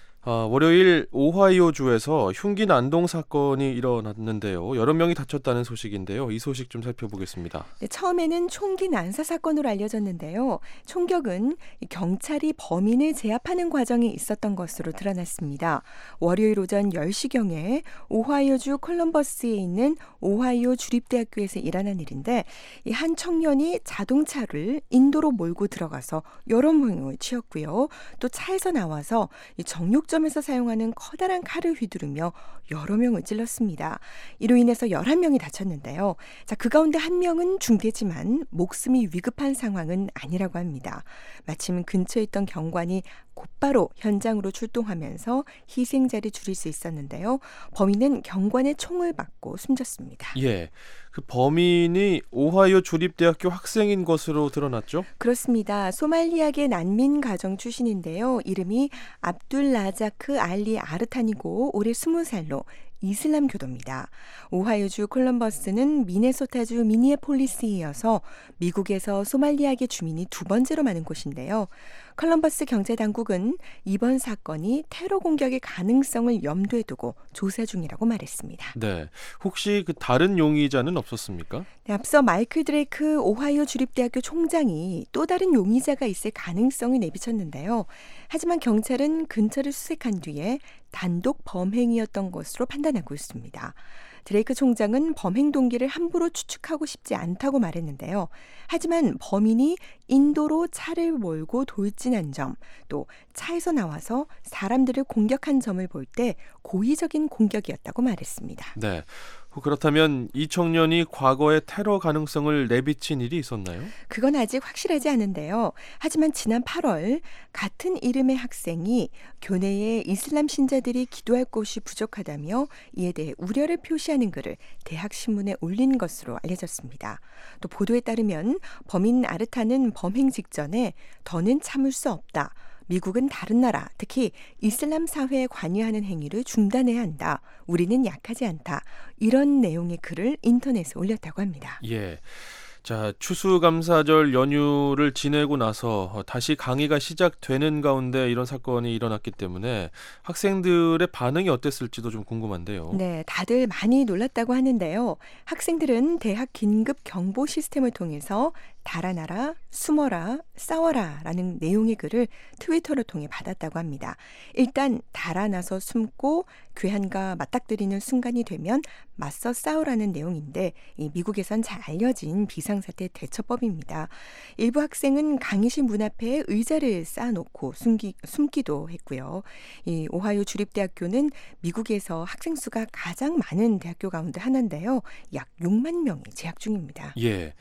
월요일 오하이오주에서 흉기 난동 사건이 일어났는데요. 여러 명이 다쳤다는 소식인데요. 이 소식 좀 살펴보겠습니다. 네, 처음에는 총기 난사 사건으로 알려졌는데요. 총격은 경찰이 범인을 제압하는 과정에 있었던 것으로 드러났습니다. 월요일 오전 10시경에 오하이오주 콜럼버스에 있는 오하이오 주립대학교에서 일어난 일인데 이 한 청년이 자동차를 인도로 몰고 들어가서 여러 명을 치었고요. 또 차에서 나와서 이 정육점에서 사용하는 커다란 칼을 휘두르며 여러 명을 찔렀습니다. 이로 인해서 11명이 다쳤는데요. 자, 그 가운데 한 명은 중대지만 목숨이 위급한 상황은 아니라고 합니다. 마침 근처에 있던 경관이 곧바로 현장으로 출동하면서 희생자를 줄일 수 있었는데요. 범인은 경관의 총을 맞고 숨졌습니다. 예, 그 범인이 오하이오 주립대학교 학생인 것으로 드러났죠? 그렇습니다. 소말리아계 난민 가정 출신인데요. 이름이 압둘 라자크 알리 아르탄이고 올해 20살로 이슬람 교도입니다. 오하이오주 콜럼버스는 미네소타주 미니애폴리스에 이어서 미국에서 소말리아계 주민이 두 번째로 많은 곳인데요. 콜럼버스 경제당국은 이번 사건이 테러 공격의 가능성을 염두에 두고 조사 중이라고 말했습니다. 네, 혹시 그 다른 용의자는 없었습니까? 네, 앞서 마이클 드레이크 오하이오 주립대학교 총장이 또 다른 용의자가 있을 가능성을 내비쳤는데요. 하지만 경찰은 근처를 수색한 뒤에 단독 범행이었던 것으로 판단하고 있습니다. 드레이크 총장은 범행 동기를 함부로 추측하고 싶지 않다고 말했는데요. 하지만 범인이 인도로 차를 몰고 돌진한 점, 또 차에서 나와서 사람들을 공격한 점을 볼 때 고의적인 공격이었다고 말했습니다. 네. 그렇다면 이 청년이 과거에 테러 가능성을 내비친 일이 있었나요? 그건 아직 확실하지 않은데요. 하지만 지난 8월 같은 이름의 학생이 교내에 이슬람 신자들이 기도할 곳이 부족하다며 이에 대해 우려를 표시하는 글을 대학 신문에 올린 것으로 알려졌습니다. 또 보도에 따르면 범인 아르타는 범행 직전에 더는 참을 수 없다. 미국은 다른 나라, 특히 이슬람 사회에 관여하는 행위를 중단해야 한다. 우리는 약하지 않다. 이런 내용의 글을 인터넷에 올렸다고 합니다. 예. 자, 추수감사절 연휴를 지내고 나서 다시 강의가 시작되는 가운데 이런 사건이 일어났기 때문에 학생들의 반응이 어땠을지도 좀 궁금한데요. 네, 다들 많이 놀랐다고 하는데요. 학생들은 대학 긴급 경보 시스템을 통해서 달아나라, 숨어라, 싸워라 라는 내용의 글을 트위터를 통해 받았다고 합니다. 일단 달아나서 숨고 괴한과 맞닥뜨리는 순간이 되면 맞서 싸우라는 내용인데 이 미국에선 잘 알려진 비상사태 대처법입니다. 일부 학생은 강의실 문 앞에 의자를 쌓아놓고 숨기도 했고요. 이 오하이오 주립대학교는 미국에서 학생 수가 가장 많은 대학교 가운데 하나인데요. 약 6만 명이 재학 중입니다. 예.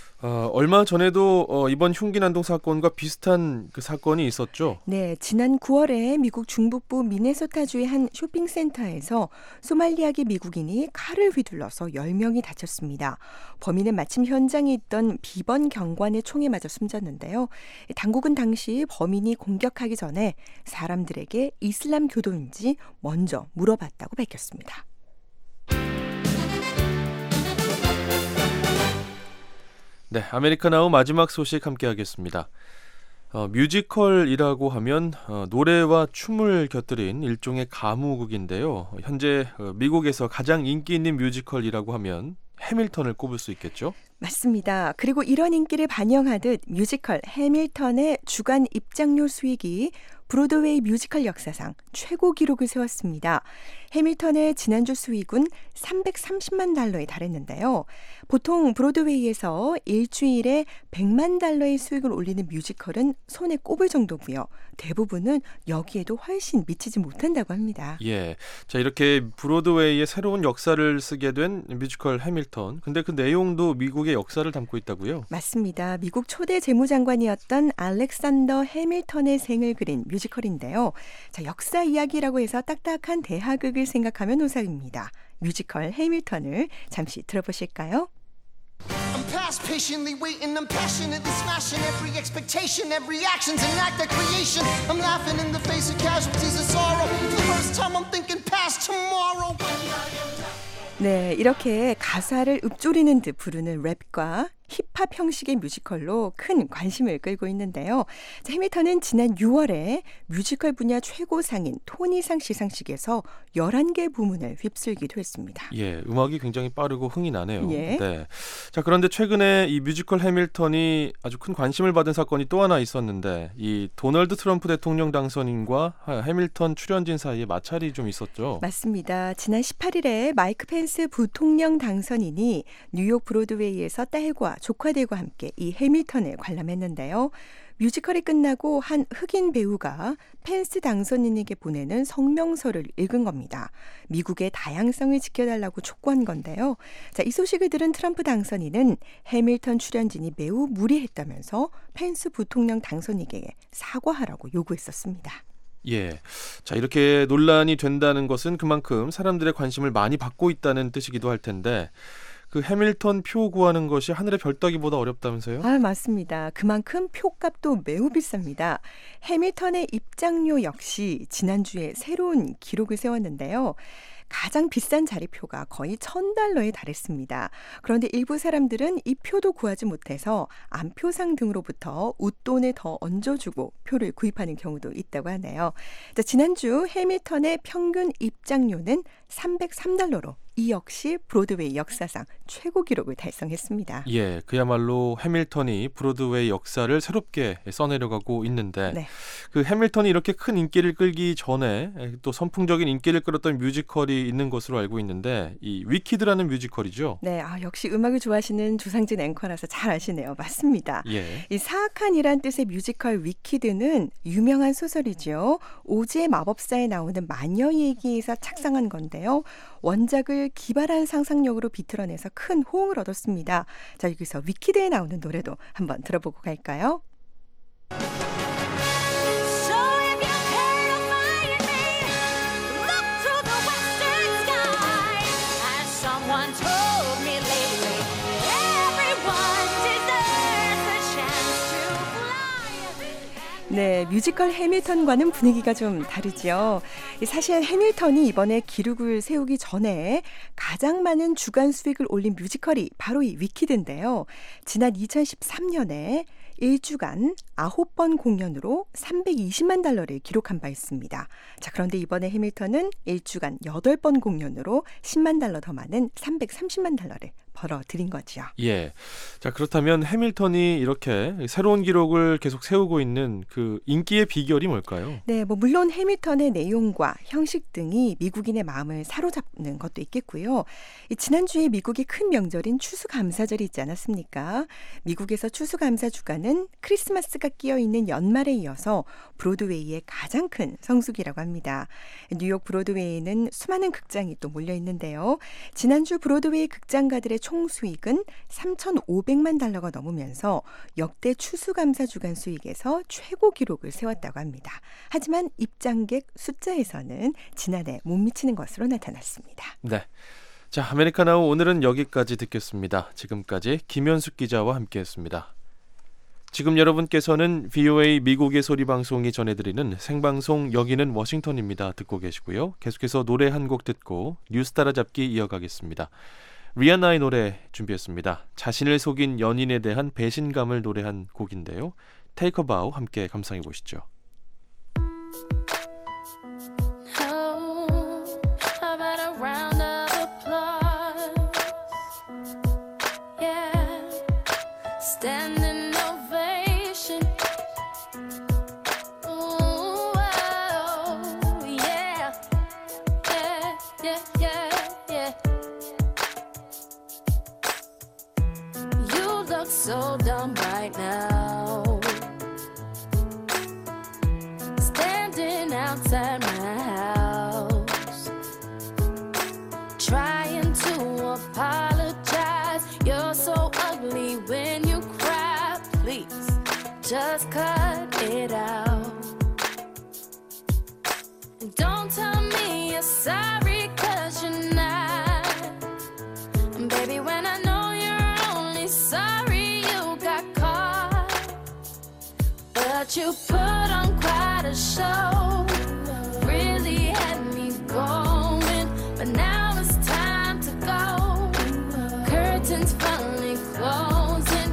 얼마 전에도 이번 흉기 난동 사건과 비슷한 그 사건이 있었죠? 네, 지난 9월에 미국 중북부 미네소타주의 한 쇼핑센터에서 소말리아계 미국인이 칼을 휘둘러서 10명이 다쳤습니다. 범인은 마침 현장에 있던 비번 경관의 총에 맞아 숨졌는데요. 당국은 당시 범인이 공격하기 전에 사람들에게 이슬람 교도인지 먼저 물어봤다고 밝혔습니다. 네, 아메리카나우 마지막 소식 함께 하겠습니다. 뮤지컬이라고 하면 노래와 춤을 곁들인 일종의 가무국인데요. 현재 미국에서 가장 인기 있는 뮤지컬이라고 하면 해밀턴을 꼽을 수 있겠죠? 맞습니다. 그리고 이런 인기를 반영하듯 뮤지컬 해밀턴의 주간 입장료 수익이 브로드웨이 뮤지컬 역사상 최고 기록을 세웠습니다. 해밀턴의 지난주 수익은 330만 달러에 달했는데요. 보통 브로드웨이에서 일주일에 100만 달러의 수익을 올리는 뮤지컬은 손에 꼽을 정도고요. 대부분은 여기에도 훨씬 미치지 못한다고 합니다. 예, 자 이렇게 브로드웨이의 새로운 역사를 쓰게 된 뮤지컬 해밀턴. 근데 그 내용도 미국의 역사를 담고 있다고요? 맞습니다. 미국 초대 재무장관이었던 알렉산더 해밀턴의 생을 그린 뮤지컬인데요. 자, 역사 이야기라고 해서 딱딱한 대하극을 생각하면 오싹입니다. 뮤지컬 해밀턴을 잠시 들어보실까요? I'm past patiently waiting, I'm passionately smashing every expectation, every action's an act of creation. I'm laughing in the face of casualties of sorrow. For the first time I'm thinking past tomorrow. 네, 이렇게 가사를 읊조리는 듯 부르는 랩과 힙합 형식의 뮤지컬로 큰 관심을 끌고 있는데요. 자, 해밀턴은 지난 6월에 뮤지컬 분야 최고상인 토니상 시상식에서 11개 부문을 휩쓸기도 했습니다. 예, 음악이 굉장히 빠르고 흥이 나네요. 예. 네. 자, 그런데 최근에 이 뮤지컬 해밀턴이 아주 큰 관심을 받은 사건이 또 하나 있었는데 이 도널드 트럼프 대통령 당선인과 해밀턴 출연진 사이에 마찰이 좀 있었죠. 맞습니다. 지난 18일에 마이크 펜스 부통령 당선인이 뉴욕 브로드웨이에서 딸과 조카들과 함께 이 해밀턴을 관람했는데요. 뮤지컬이 끝나고 한 흑인 배우가 펜스 당선인에게 보내는 성명서를 읽은 겁니다. 미국의 다양성을 지켜달라고 촉구한 건데요. 자, 이 소식을 들은 트럼프 당선인은 해밀턴 출연진이 매우 무리했다면서 펜스 부통령 당선인에게 사과하라고 요구했었습니다. 예. 자, 이렇게 논란이 된다는 것은 그만큼 사람들의 관심을 많이 받고 있다는 뜻이기도 할 텐데 그 해밀턴 표 구하는 것이 하늘의 별 따기보다 어렵다면서요? 아, 맞습니다. 그만큼 표값도 매우 비쌉니다. 해밀턴의 입장료 역시 지난주에 새로운 기록을 세웠는데요. 가장 비싼 자리표가 거의 $1,000에 달했습니다. 그런데 일부 사람들은 이 표도 구하지 못해서 안표상 등으로부터 웃돈을 더 얹어주고 표를 구입하는 경우도 있다고 하네요. 자, 지난주 해밀턴의 평균 입장료는 $303로 이 역시 브로드웨이 역사상 최고 기록을 달성했습니다. 예, 그야말로 해밀턴이 브로드웨이 역사를 새롭게 써내려가고 있는데 네. 그 해밀턴이 이렇게 큰 인기를 끌기 전에 또 선풍적인 인기를 끌었던 뮤지컬이 있는 것으로 알고 있는데 이 위키드라는 뮤지컬이죠. 네, 역시 음악을 좋아하시는 조상진 앵커라서 잘 아시네요. 맞습니다. 예. 이 사악한이란 뜻의 뮤지컬 위키드는 유명한 소설이죠. 오즈의 마법사에 나오는 마녀 얘기에서 착상한 건데요. 원작을 기발한 상상력으로 비틀어내서 큰 호응을 얻었습니다. 자, 여기서 위키드에 나오는 노래도 한번 들어보고 갈까요? 네, 뮤지컬 해밀턴과는 분위기가 좀 다르죠. 사실 해밀턴이 이번에 기록을 세우기 전에 가장 많은 주간 수익을 올린 뮤지컬이 바로 이 위키드인데요. 지난 2013년에 1주간 9번 공연으로 $320만 기록한 바 있습니다. 자, 그런데 이번에 해밀턴은 1주간 8번 공연으로 $10만 더 많은 $330만 벌어들인 거죠. 예. 자, 그렇다면 해밀턴이 이렇게 새로운 기록을 계속 세우고 있는 그 인기의 비결이 뭘까요? 네, 물론 해밀턴의 내용과 형식 등이 미국인의 마음을 사로잡는 것도 있겠고요. 지난주에 미국의 큰 명절인 추수감사절이 있지 않았습니까? 미국에서 추수감사 주간은 크리스마스가 끼어 있는 연말에 이어서 브로드웨이의 가장 큰 성수기라고 합니다. 뉴욕 브로드웨이는 수많은 극장이 또 몰려 있는데요. 지난주 브로드웨이 극장가들의 총 수익은 $3,500만 넘으면서 역대 추수감사 주간 수익에서 최고 기록을 세웠다고 합니다. 하지만 입장객 숫자에서는 지난해 못 미치는 것으로 나타났습니다. 네. 자, 아메리카나우 오늘은 여기까지 듣겠습니다. 지금까지 김현숙 기자와 함께했습니다. 지금 여러분께서는 VOA 미국의 소리 방송이 전해드리는 생방송 여기는 워싱턴입니다. 듣고 계시고요. 계속해서 노래 한 곡 듣고 뉴스 따라잡기 이어가겠습니다. 리아나의 노래 준비했습니다. 자신을 속인 연인에 대한 배신감을 노래한 곡인데요. Take a Bow 함께 감상해 보시죠. So dumb right now, standing outside my house, trying to apologize. You're so ugly when you cry. Please, just cut it out. And don't tell me you're sorry, 'cause you're not. And baby, when I know you're only sorry, you put on quite a show, really had me going, but now it's time to go. Curtains finally closing.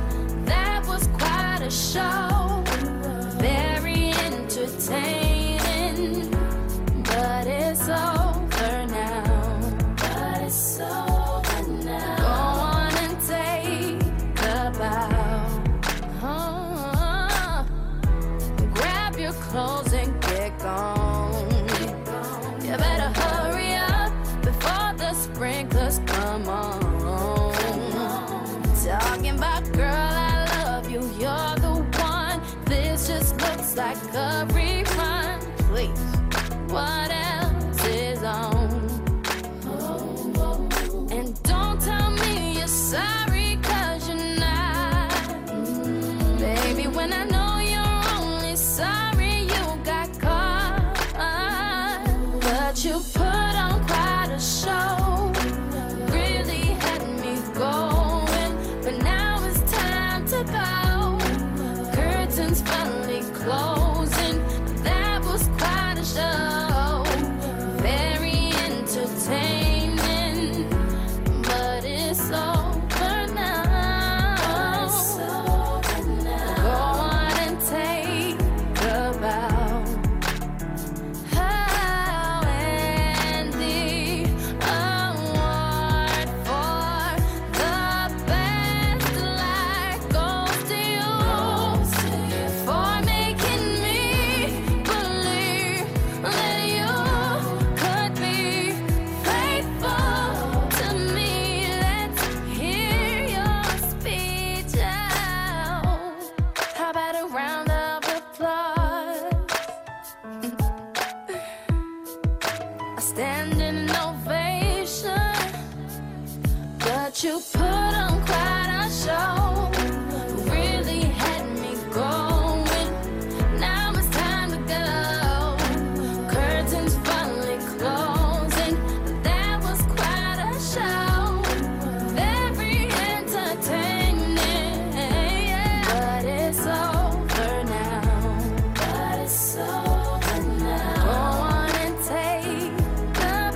standing ovation. But you put on quite a show, really had me going. Now it's time to go. Curtains finally closing. That was quite a show, very entertaining. But it's over now. But it's over now. Go on and take the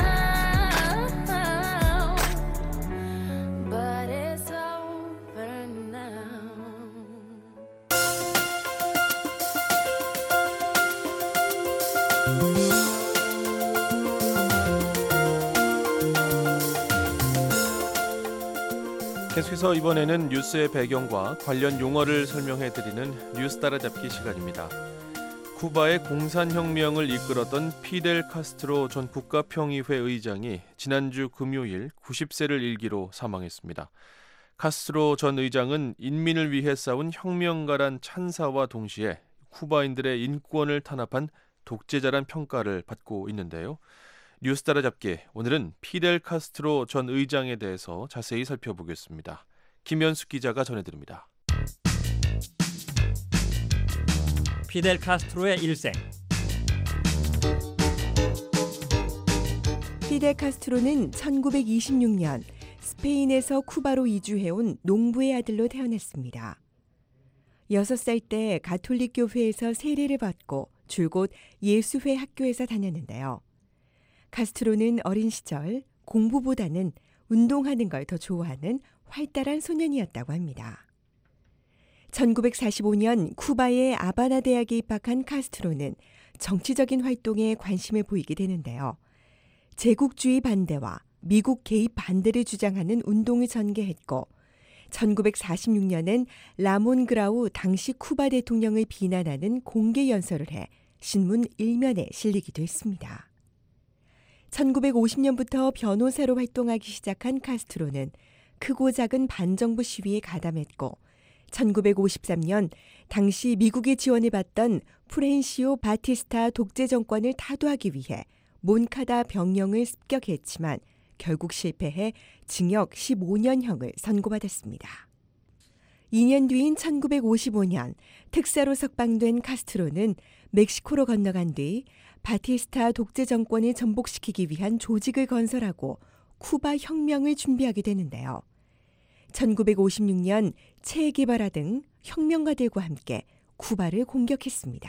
bow. But it's over now. 계속해서 이번에는 뉴스의 배경과 관련 용어를 설명해드리는 뉴스 따라잡기 시간입니다. 쿠바의 공산혁명을 이끌었던 피델 카스트로 전 국가평의회 의장이 지난주 금요일 90세를 일기로 사망했습니다. 카스트로 전 의장은 인민을 위해 싸운 혁명가란 찬사와 동시에 쿠바인들의 인권을 탄압한 독재자란 평가를 받고 있는데요. 뉴스 따라잡기, 오늘은 피델 카스트로 전 의장에 대해서 자세히 살펴보겠습니다. 김현숙 기자가 전해드립니다. 피델 카스트로의 일생. 피델 카스트로는 1926년 스페인에서 쿠바로 이주해온 농부의 아들로 태어났습니다. 6살 때 가톨릭 교회에서 세례를 받고 줄곧 예수회 학교에서 다녔는데요. 카스트로는 어린 시절 공부보다는 운동하는 걸 더 좋아하는 활달한 소년이었다고 합니다. 1945년 쿠바의 아바나 대학에 입학한 카스트로는 정치적인 활동에 관심을 보이게 되는데요. 제국주의 반대와 미국 개입 반대를 주장하는 운동을 전개했고 1946년엔 라몬 그라우 당시 쿠바 대통령을 비난하는 공개 연설을 해 신문 1면에 실리기도 했습니다. 1950년부터 변호사로 활동하기 시작한 카스트로는 크고 작은 반정부 시위에 가담했고 1953년 당시 미국의 지원을 받던 프렌시오 바티스타 독재 정권을 타도하기 위해 몬카다 병영을 습격했지만 결국 실패해 징역 15년형을 선고받았습니다. 2년 뒤인 1955년 특사로 석방된 카스트로는 멕시코로 건너간 뒤 바티스타 독재 정권을 전복시키기 위한 조직을 건설하고 쿠바 혁명을 준비하게 되는데요. 1956년 체 게바라 등 혁명가들과 함께 쿠바를 공격했습니다.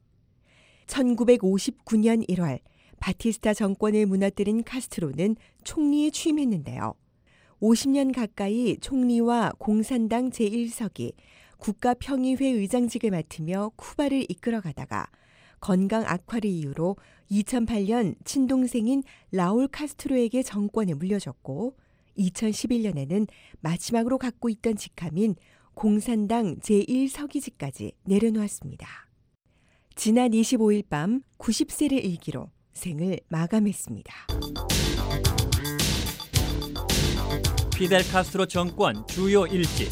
1959년 1월 바티스타 정권을 무너뜨린 카스트로는 총리에 취임했는데요. 50년 가까이 총리와 공산당 제1서기 국가평의회 의장직을 맡으며 쿠바를 이끌어가다가 건강 악화를 이유로 2008년 친동생인 라울 카스트로에게 정권을 물려줬고 2011년에는 마지막으로 갖고 있던 직함인 공산당 제1서기직까지 내려놓았습니다. 지난 25일 밤 90세를 일기로 생을 마감했습니다. 피델 카스트로 정권 주요 일기.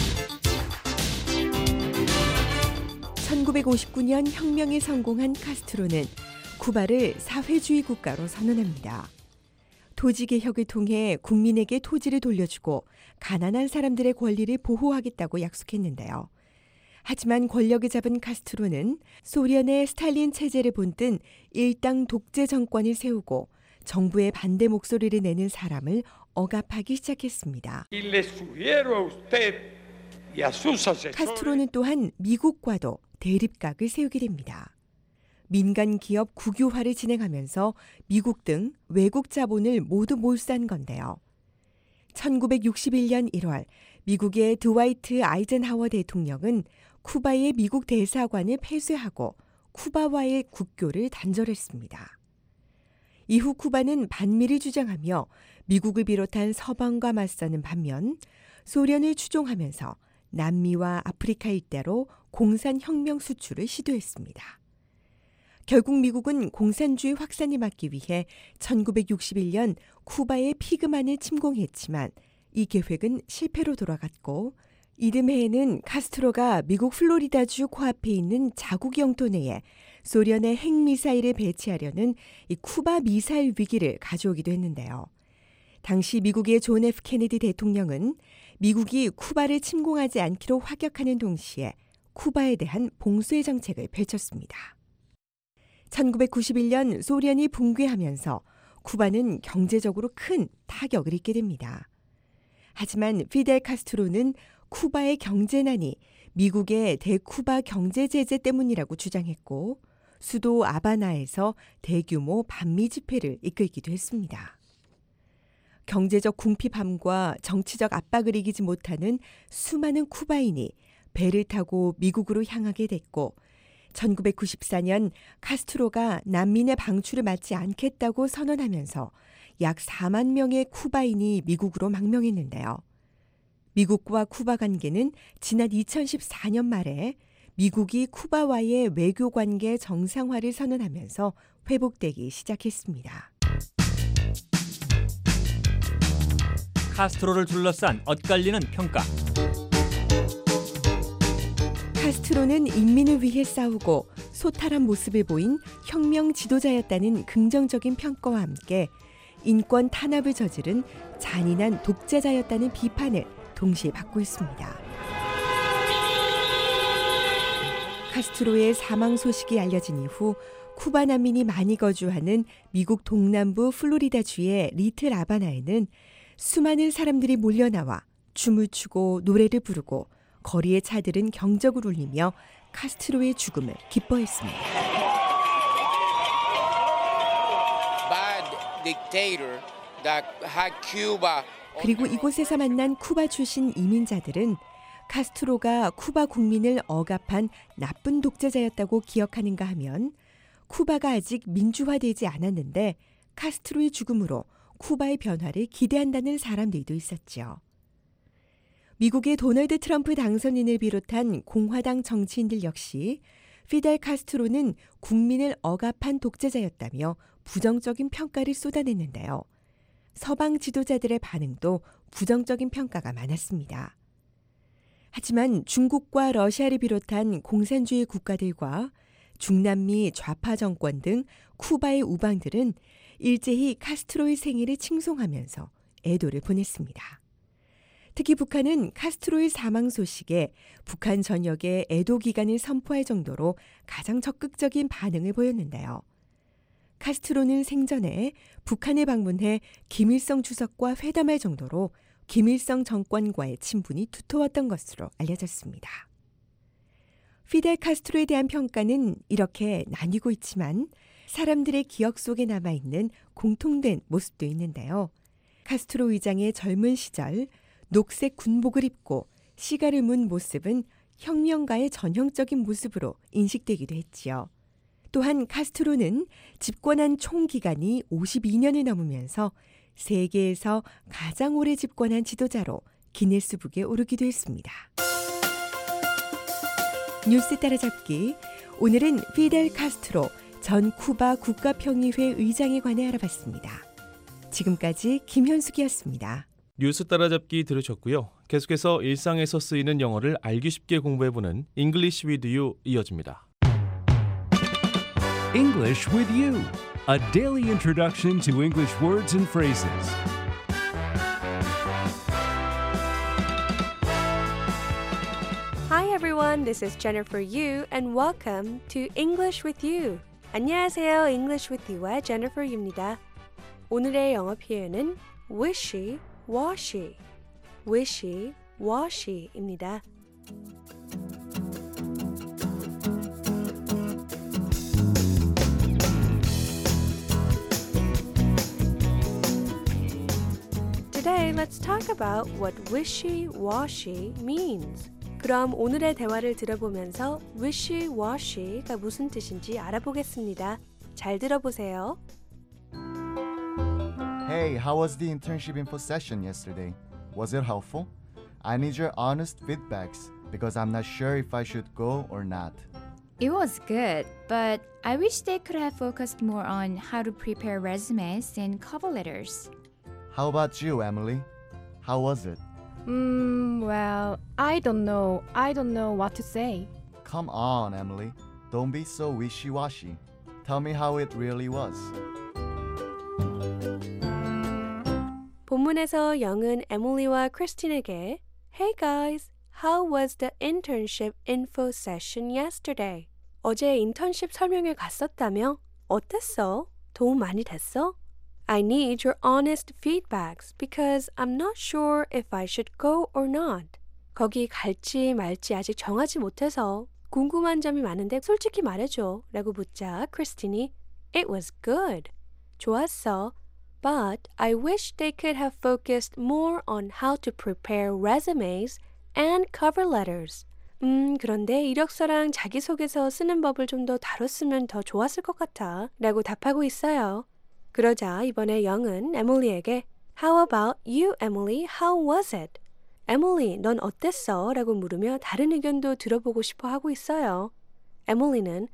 1959년 혁명에 성공한 카스트로는 쿠바를 사회주의 국가로 선언합니다. 토지 개혁을 통해 국민에게 토지를 돌려주고 가난한 사람들의 권리를 보호하겠다고 약속했는데요. 하지만 권력을 잡은 카스트로는 소련의 스탈린 체제를 본뜬 일당 독재 정권을 세우고 정부의 반대 목소리를 내는 사람을 억압하기 시작했습니다. 카스트로는 또한 미국과도 대립각을 세우게 됩니다. 민간 기업 국유화를 진행하면서 미국 등 외국 자본을 모두 몰수한 건데요. 1961년 1월 미국의 드와이트 아이젠하워 대통령은 쿠바의 미국 대사관을 폐쇄하고 쿠바와의 국교를 단절했습니다. 이후 쿠바는 반미를 주장하며 미국을 비롯한 서방과 맞서는 반면 소련을 추종하면서 남미와 아프리카 일대로 공산혁명 수출을 시도했습니다. 결국 미국은 공산주의 확산을 막기 위해 1961년 쿠바의 피그만을 침공했지만 이 계획은 실패로 돌아갔고 이듬해에는 카스트로가 미국 플로리다주 코앞에 있는 자국 영토 내에 소련의 핵미사일을 배치하려는 이 쿠바 미사일 위기를 가져오기도 했는데요. 당시 미국의 존 F 케네디 대통령은 미국이 쿠바를 침공하지 않기로 확약하는 동시에 쿠바에 대한 봉쇄 정책을 펼쳤습니다. 1991년 소련이 붕괴하면서 쿠바는 경제적으로 큰 타격을 입게 됩니다. 하지만 피델 카스트로는 쿠바의 경제난이 미국의 대쿠바 경제 제재 때문이라고 주장했고 수도 아바나에서 대규모 반미 집회를 이끌기도 했습니다. 경제적 궁핍함과 정치적 압박을 이기지 못하는 수많은 쿠바인이 배를 타고 미국으로 향하게 됐고 1994년 카스트로가 난민의 방출을 막지 않겠다고 선언하면서 약 4만 명의 쿠바인이 미국으로 망명했는데요. 미국과 쿠바 관계는 지난 2014년 말에 미국이 쿠바와의 외교 관계 정상화를 선언하면서 회복되기 시작했습니다. 카스트로를 둘러싼 엇갈리는 평가. 카스트로는 인민을 위해 싸우고 소탈한 모습을 보인 혁명 지도자였다는 긍정적인 평가와 함께 인권 탄압을 저지른 잔인한 독재자였다는 비판을 동시에 받고 있습니다. 카스트로의 사망 소식이 알려진 이후 쿠바 난민이 많이 거주하는 미국 동남부 플로리다주의 리틀 아바나에는 수많은 사람들이 몰려나와 춤을 추고 노래를 부르고 거리의 차들은 경적을 울리며 카스트로의 죽음을 기뻐했습니다. 그리고 이곳에서 만난 쿠바 출신 이민자들은 카스트로가 쿠바 국민을 억압한 나쁜 독재자였다고 기억하는가 하면 쿠바가 아직 민주화되지 않았는데 카스트로의 죽음으로 쿠바의 변화를 기대한다는 사람들도 있었죠. 미국의 도널드 트럼프 당선인을 비롯한 공화당 정치인들 역시 피델 카스트로는 국민을 억압한 독재자였다며 부정적인 평가를 쏟아냈는데요. 서방 지도자들의 반응도 부정적인 평가가 많았습니다. 하지만 중국과 러시아를 비롯한 공산주의 국가들과 중남미 좌파 정권 등 쿠바의 우방들은 일제히 카스트로의 생일을 칭송하면서 애도를 보냈습니다. 특히 북한은 카스트로의 사망 소식에 북한 전역에 애도 기간을 선포할 정도로 가장 적극적인 반응을 보였는데요. 카스트로는 생전에 북한에 방문해 김일성 주석과 회담할 정도로 김일성 정권과의 친분이 두터웠던 것으로 알려졌습니다. 피델 카스트로에 대한 평가는 이렇게 나뉘고 있지만 사람들의 기억 속에 남아있는 공통된 모습도 있는데요. 카스트로 의장의 젊은 시절 녹색 군복을 입고 시가를 문 모습은 혁명가의 전형적인 모습으로 인식되기도 했지요. 또한 카스트로는 집권한 총 기간이 52년을 넘으면서 세계에서 가장 오래 집권한 지도자로 기네스북에 오르기도 했습니다. 뉴스 따라잡기. 오늘은 피델 카스트로 전 쿠바 국가평의회 의장에 관해 알아봤습니다. 지금까지 김현숙이었습니다. 뉴스 따라잡기 들으셨고요. 계속해서 일상에서 쓰이는 영어를 알기 쉽게 공부해보는 English with You 이어집니다. English with You, a daily introduction to English words and phrases. Hi everyone, this is Jennifer Yu and welcome to English with You. 안녕하세요, English with You의 Jennifer Yu입니다. 오늘의 영어 표현은 wishy washy, wishy washy입니다. Today, let's talk about what wishy-washy means. 그럼 오늘의 대화를 들어보면서 wishy-washy가 무슨 뜻인지 알아보겠습니다. 잘 들어보세요. Hey, how was the internship info session yesterday? Was it helpful? I need your honest feedbacks because I'm not sure if I should go or not. It was good, but I wish they could have focused more on how to prepare resumes and cover letters. How about you, Emily? How was it? Well, I don't know what to say. Come on, Emily. don't be so wishy-washy. Tell me how it really was. 본문에서 영은 에밀리와 크리스틴에게 Hey guys, how was the internship info session yesterday? 어제 인턴십 설명회 갔었다며? 어땠어? 도움 많이 됐어? I need your honest feedbacks because I'm not sure if I should go or not. 거기 갈지 말지 아직 정하지 못해서 궁금한 점이 많은데 솔직히 말해줘 라고 묻자 크리스틴이 It was good. 좋았어. But I wish they could have focused more on how to prepare resumes and cover letters. 그런데 이력서랑 자기소개서 쓰는 법을 좀 더 다뤘으면 더 좋았을 것 같아 라고 답하고 있어요. 그러자 이번에 영은 에밀리에게 How about you, Emily? How was it? 에밀리, 넌 어땠어? 라고 물으며 다른 의견도 들어보고 싶어 하고 있어요. 에밀리는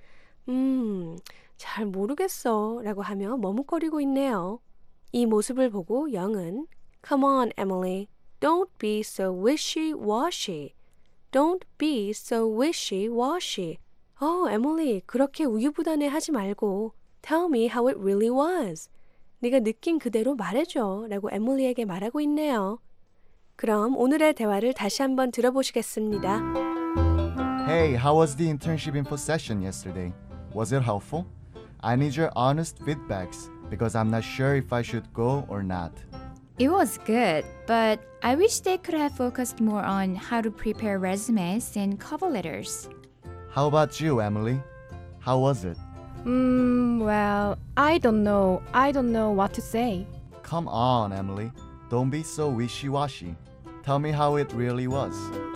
잘 모르겠어 라고 하며 머뭇거리고 있네요. 이 모습을 보고 영은 Come on, Emily. Don't be so wishy-washy. Don't be so wishy-washy. 에밀리, 그렇게 우유부단해 하지 말고 Tell me how it really was. 네가 느낀 그대로 말해줘 라고 에밀리에게 말하고 있네요. 그럼 오늘의 대화를 다시 한번 들어보시겠습니다. Hey, how was the internship info session yesterday? Was it helpful? I need your honest feedbacks because I'm not sure if I should go or not. It was good, but I wish they could have focused more on how to prepare resumes and cover letters. How about you, Emily? How was it? Well, I don't know. I don't know what to say. Come on, Emily. Don't be so wishy-washy. Tell me how it really was.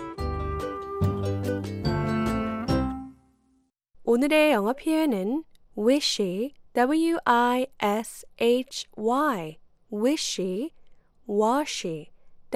오늘의 영어 표현은 wishy, W-I-S-H-Y, wishy, washy,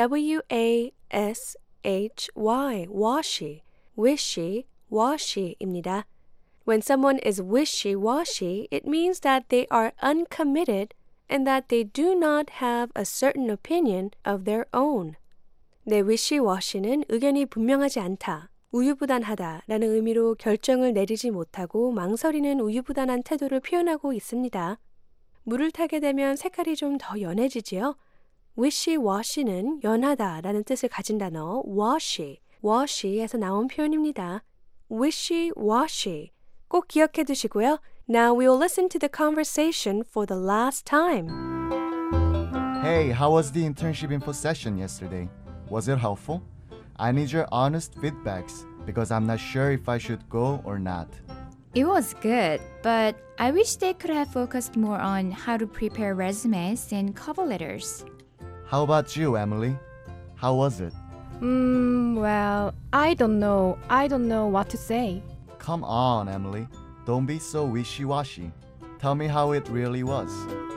W-A-S-H-Y, washy, wishy, washy입니다. When someone is wishy-washy, it means that they are uncommitted and that they do not have a certain opinion of their own. 내 wishy-washy는 의견이 분명하지 않다, 우유부단하다 라는 의미로 결정을 내리지 못하고 망설이는 우유부단한 태도를 표현하고 있습니다. 물을 타게 되면 색깔이 좀 더 연해지지요. wishy-washy는 연하다 라는 뜻을 가진 단어 wash에서 나온 표현입니다. wishy-washy 꼭 기억해 두시고요. Now we will listen to the conversation for the last time. Hey, how was the internship info session yesterday? Was it helpful? I need your honest feedbacks because I'm not sure if I should go or not. It was good, but I wish they could have focused more on how to prepare resumes and cover letters. How about you, Emily? How was it? Well, I don't know. I don't know what to say. Come on, Emily. Don't be so wishy-washy. Tell me how it really was.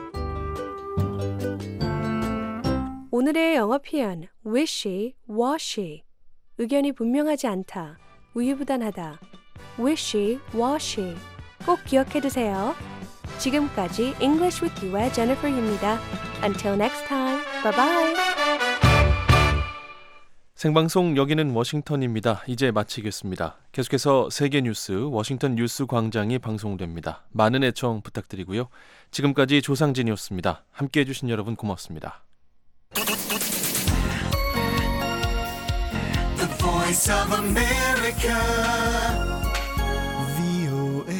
오늘의 영어 표현 wishy-washy 의견이 분명하지 않다, 우유부단하다 wishy-washy 꼭 기억해 두세요. 지금까지 English with You의 Jennifer입니다. Until next time, bye bye. 생방송 여기는 워싱턴입니다. 이제 마치겠습니다. 계속해서 세계 뉴스 워싱턴 뉴스 광장이 방송됩니다. 많은 애청 부탁드리고요. 지금까지 조상진이었습니다. 함께해 주신 여러분 고맙습니다. The Voice of America, VOA.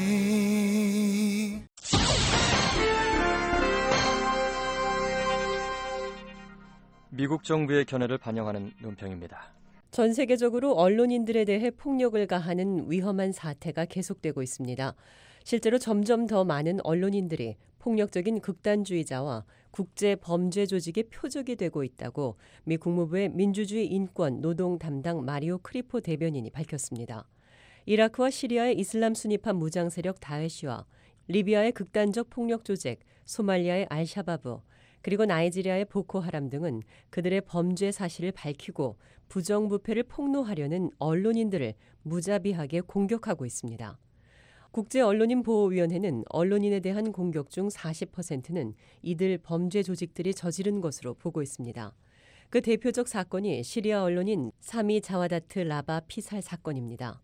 미국 정부의 견해를 반영하는 논평입니다. 전 세계적으로 언론인들에 대해 폭력을 가하는 위험한 사태가 계속되고 있습니다. 실제로 점점 더 많은 언론인들이 폭력적인 극단주의자와 국제 범죄 조직의 표적이 되고 있다고 미 국무부의 민주주의 인권 노동 담당 마리오 크리포 대변인이 밝혔습니다. 이라크와 시리아의 이슬람 순위파 무장 세력 다에시와 리비아의 극단적 폭력 조직, 소말리아의 알샤바브, 그리고 나이지리아의 보코하람 등은 그들의 범죄 사실을 밝히고 부정부패를 폭로하려는 언론인들을 무자비하게 공격하고 있습니다. 국제언론인보호위원회는 언론인에 대한 공격 중 40%는 이들 범죄 조직들이 저지른 것으로 보고 있습니다. 그 대표적 사건이 시리아 언론인 사미 자와다트 라바 피살 사건입니다.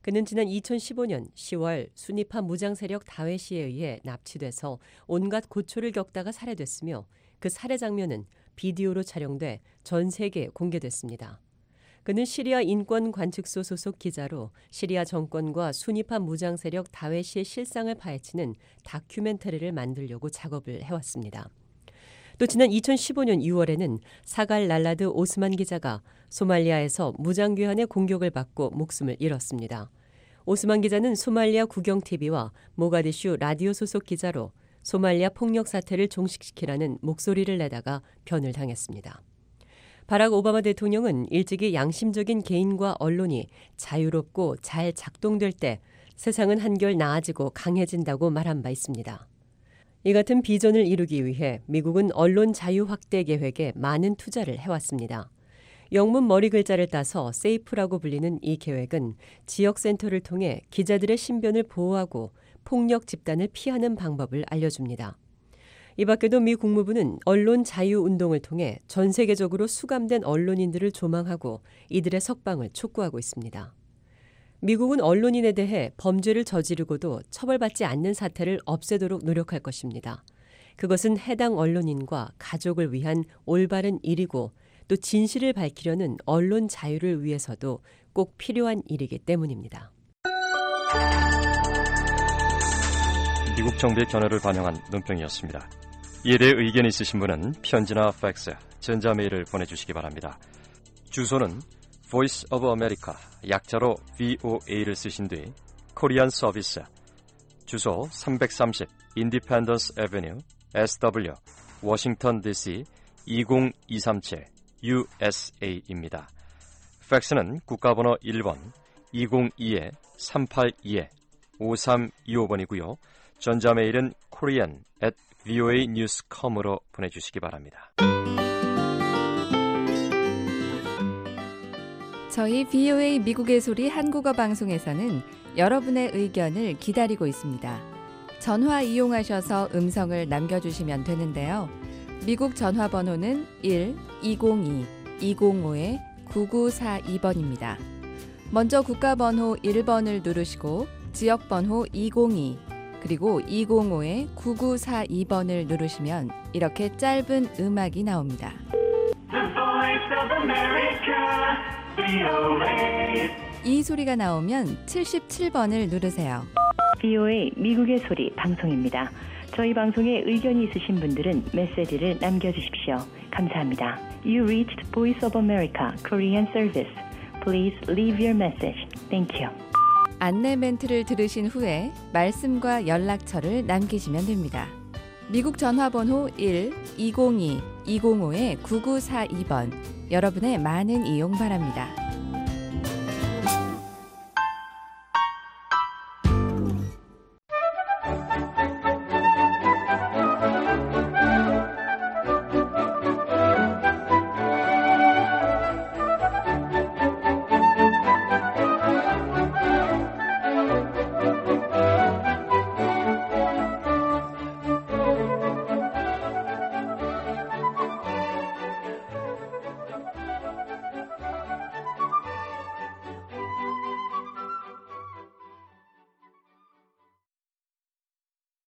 그는 지난 2015년 10월 순위파 무장세력 다웨시에 의해 납치돼서 온갖 고초를 겪다가 살해됐으며 그 살해 장면은 비디오로 촬영돼 전 세계에 공개됐습니다. 그는 시리아 인권관측소 소속 기자로 시리아 정권과 순위파 무장세력 다웨시의 실상을 파헤치는 다큐멘터리를 만들려고 작업을 해왔습니다. 또 지난 2015년 6월에는 사갈 랄라드 오스만 기자가 소말리아에서 무장괴한의 공격을 받고 목숨을 잃었습니다. 오스만 기자는 소말리아 국영TV와 모가디슈 라디오 소속 기자로 소말리아 폭력 사태를 종식시키라는 목소리를 내다가 변을 당했습니다. 바락 오바마 대통령은 일찍이 양심적인 개인과 언론이 자유롭고 잘 작동될 때 세상은 한결 나아지고 강해진다고 말한 바 있습니다. 이 같은 비전을 이루기 위해 미국은 언론 자유 확대 계획에 많은 투자를 해왔습니다. 영문 머리 글자를 따서 세이프라고 불리는 이 계획은 지역센터를 통해 기자들의 신변을 보호하고 폭력 집단을 피하는 방법을 알려줍니다. 이 밖에도 미 국무부는 언론 자유 운동을 통해 전 세계적으로 수감된 언론인들을 조망하고 이들의 석방을 촉구하고 있습니다. 미국은 언론인에 대해 범죄를 저지르고도 처벌받지 않는 사태를 없애도록 노력할 것입니다. 그것은 해당 언론인과 가족을 위한 올바른 일이고 또 진실을 밝히려는 언론 자유를 위해서도 꼭 필요한 일이기 때문입니다. 미국 정부의 견해를 반영한 논평이었습니다. 이에 대해 의견이 있으신 분은 편지나 팩스, 전자메일을 보내주시기 바랍니다. 주소는 Voice of America, 약자로 VOA를 쓰신 뒤 코리안 서비스, 주소 330 Independence Avenue, SW, 워싱턴 DC 20237 USA입니다. 팩스는 국가번호 1번 202-382-5325번이고요. 전자메일은 korean@voanews.com으로 보내주시기 바랍니다. 저희 VOA 미국의 소리 한국어 방송에서는 여러분의 의견을 기다리고 있습니다. 전화 이용하셔서 음성을 남겨주시면 되는데요. 미국 전화번호는 1-202-205-9942번입니다. 먼저 국가번호 1번을 누르시고 지역번호 202 그리고 205-9942번을 누르시면 이렇게 짧은 음악이 나옵니다. 이 소리가 나오면 77번을 누르세요. VOA 미국의 소리 방송입니다. 저희 방송에 의견이 있으신 분들은 메시지를 남겨주십시오. 감사합니다. You reached Voice of America Korean Service. Please leave your message. Thank you. 안내 멘트를 들으신 후에 말씀과 연락처를 남기시면 됩니다. 미국 전화번호 1-202-205-9942번 여러분의 많은 이용 바랍니다.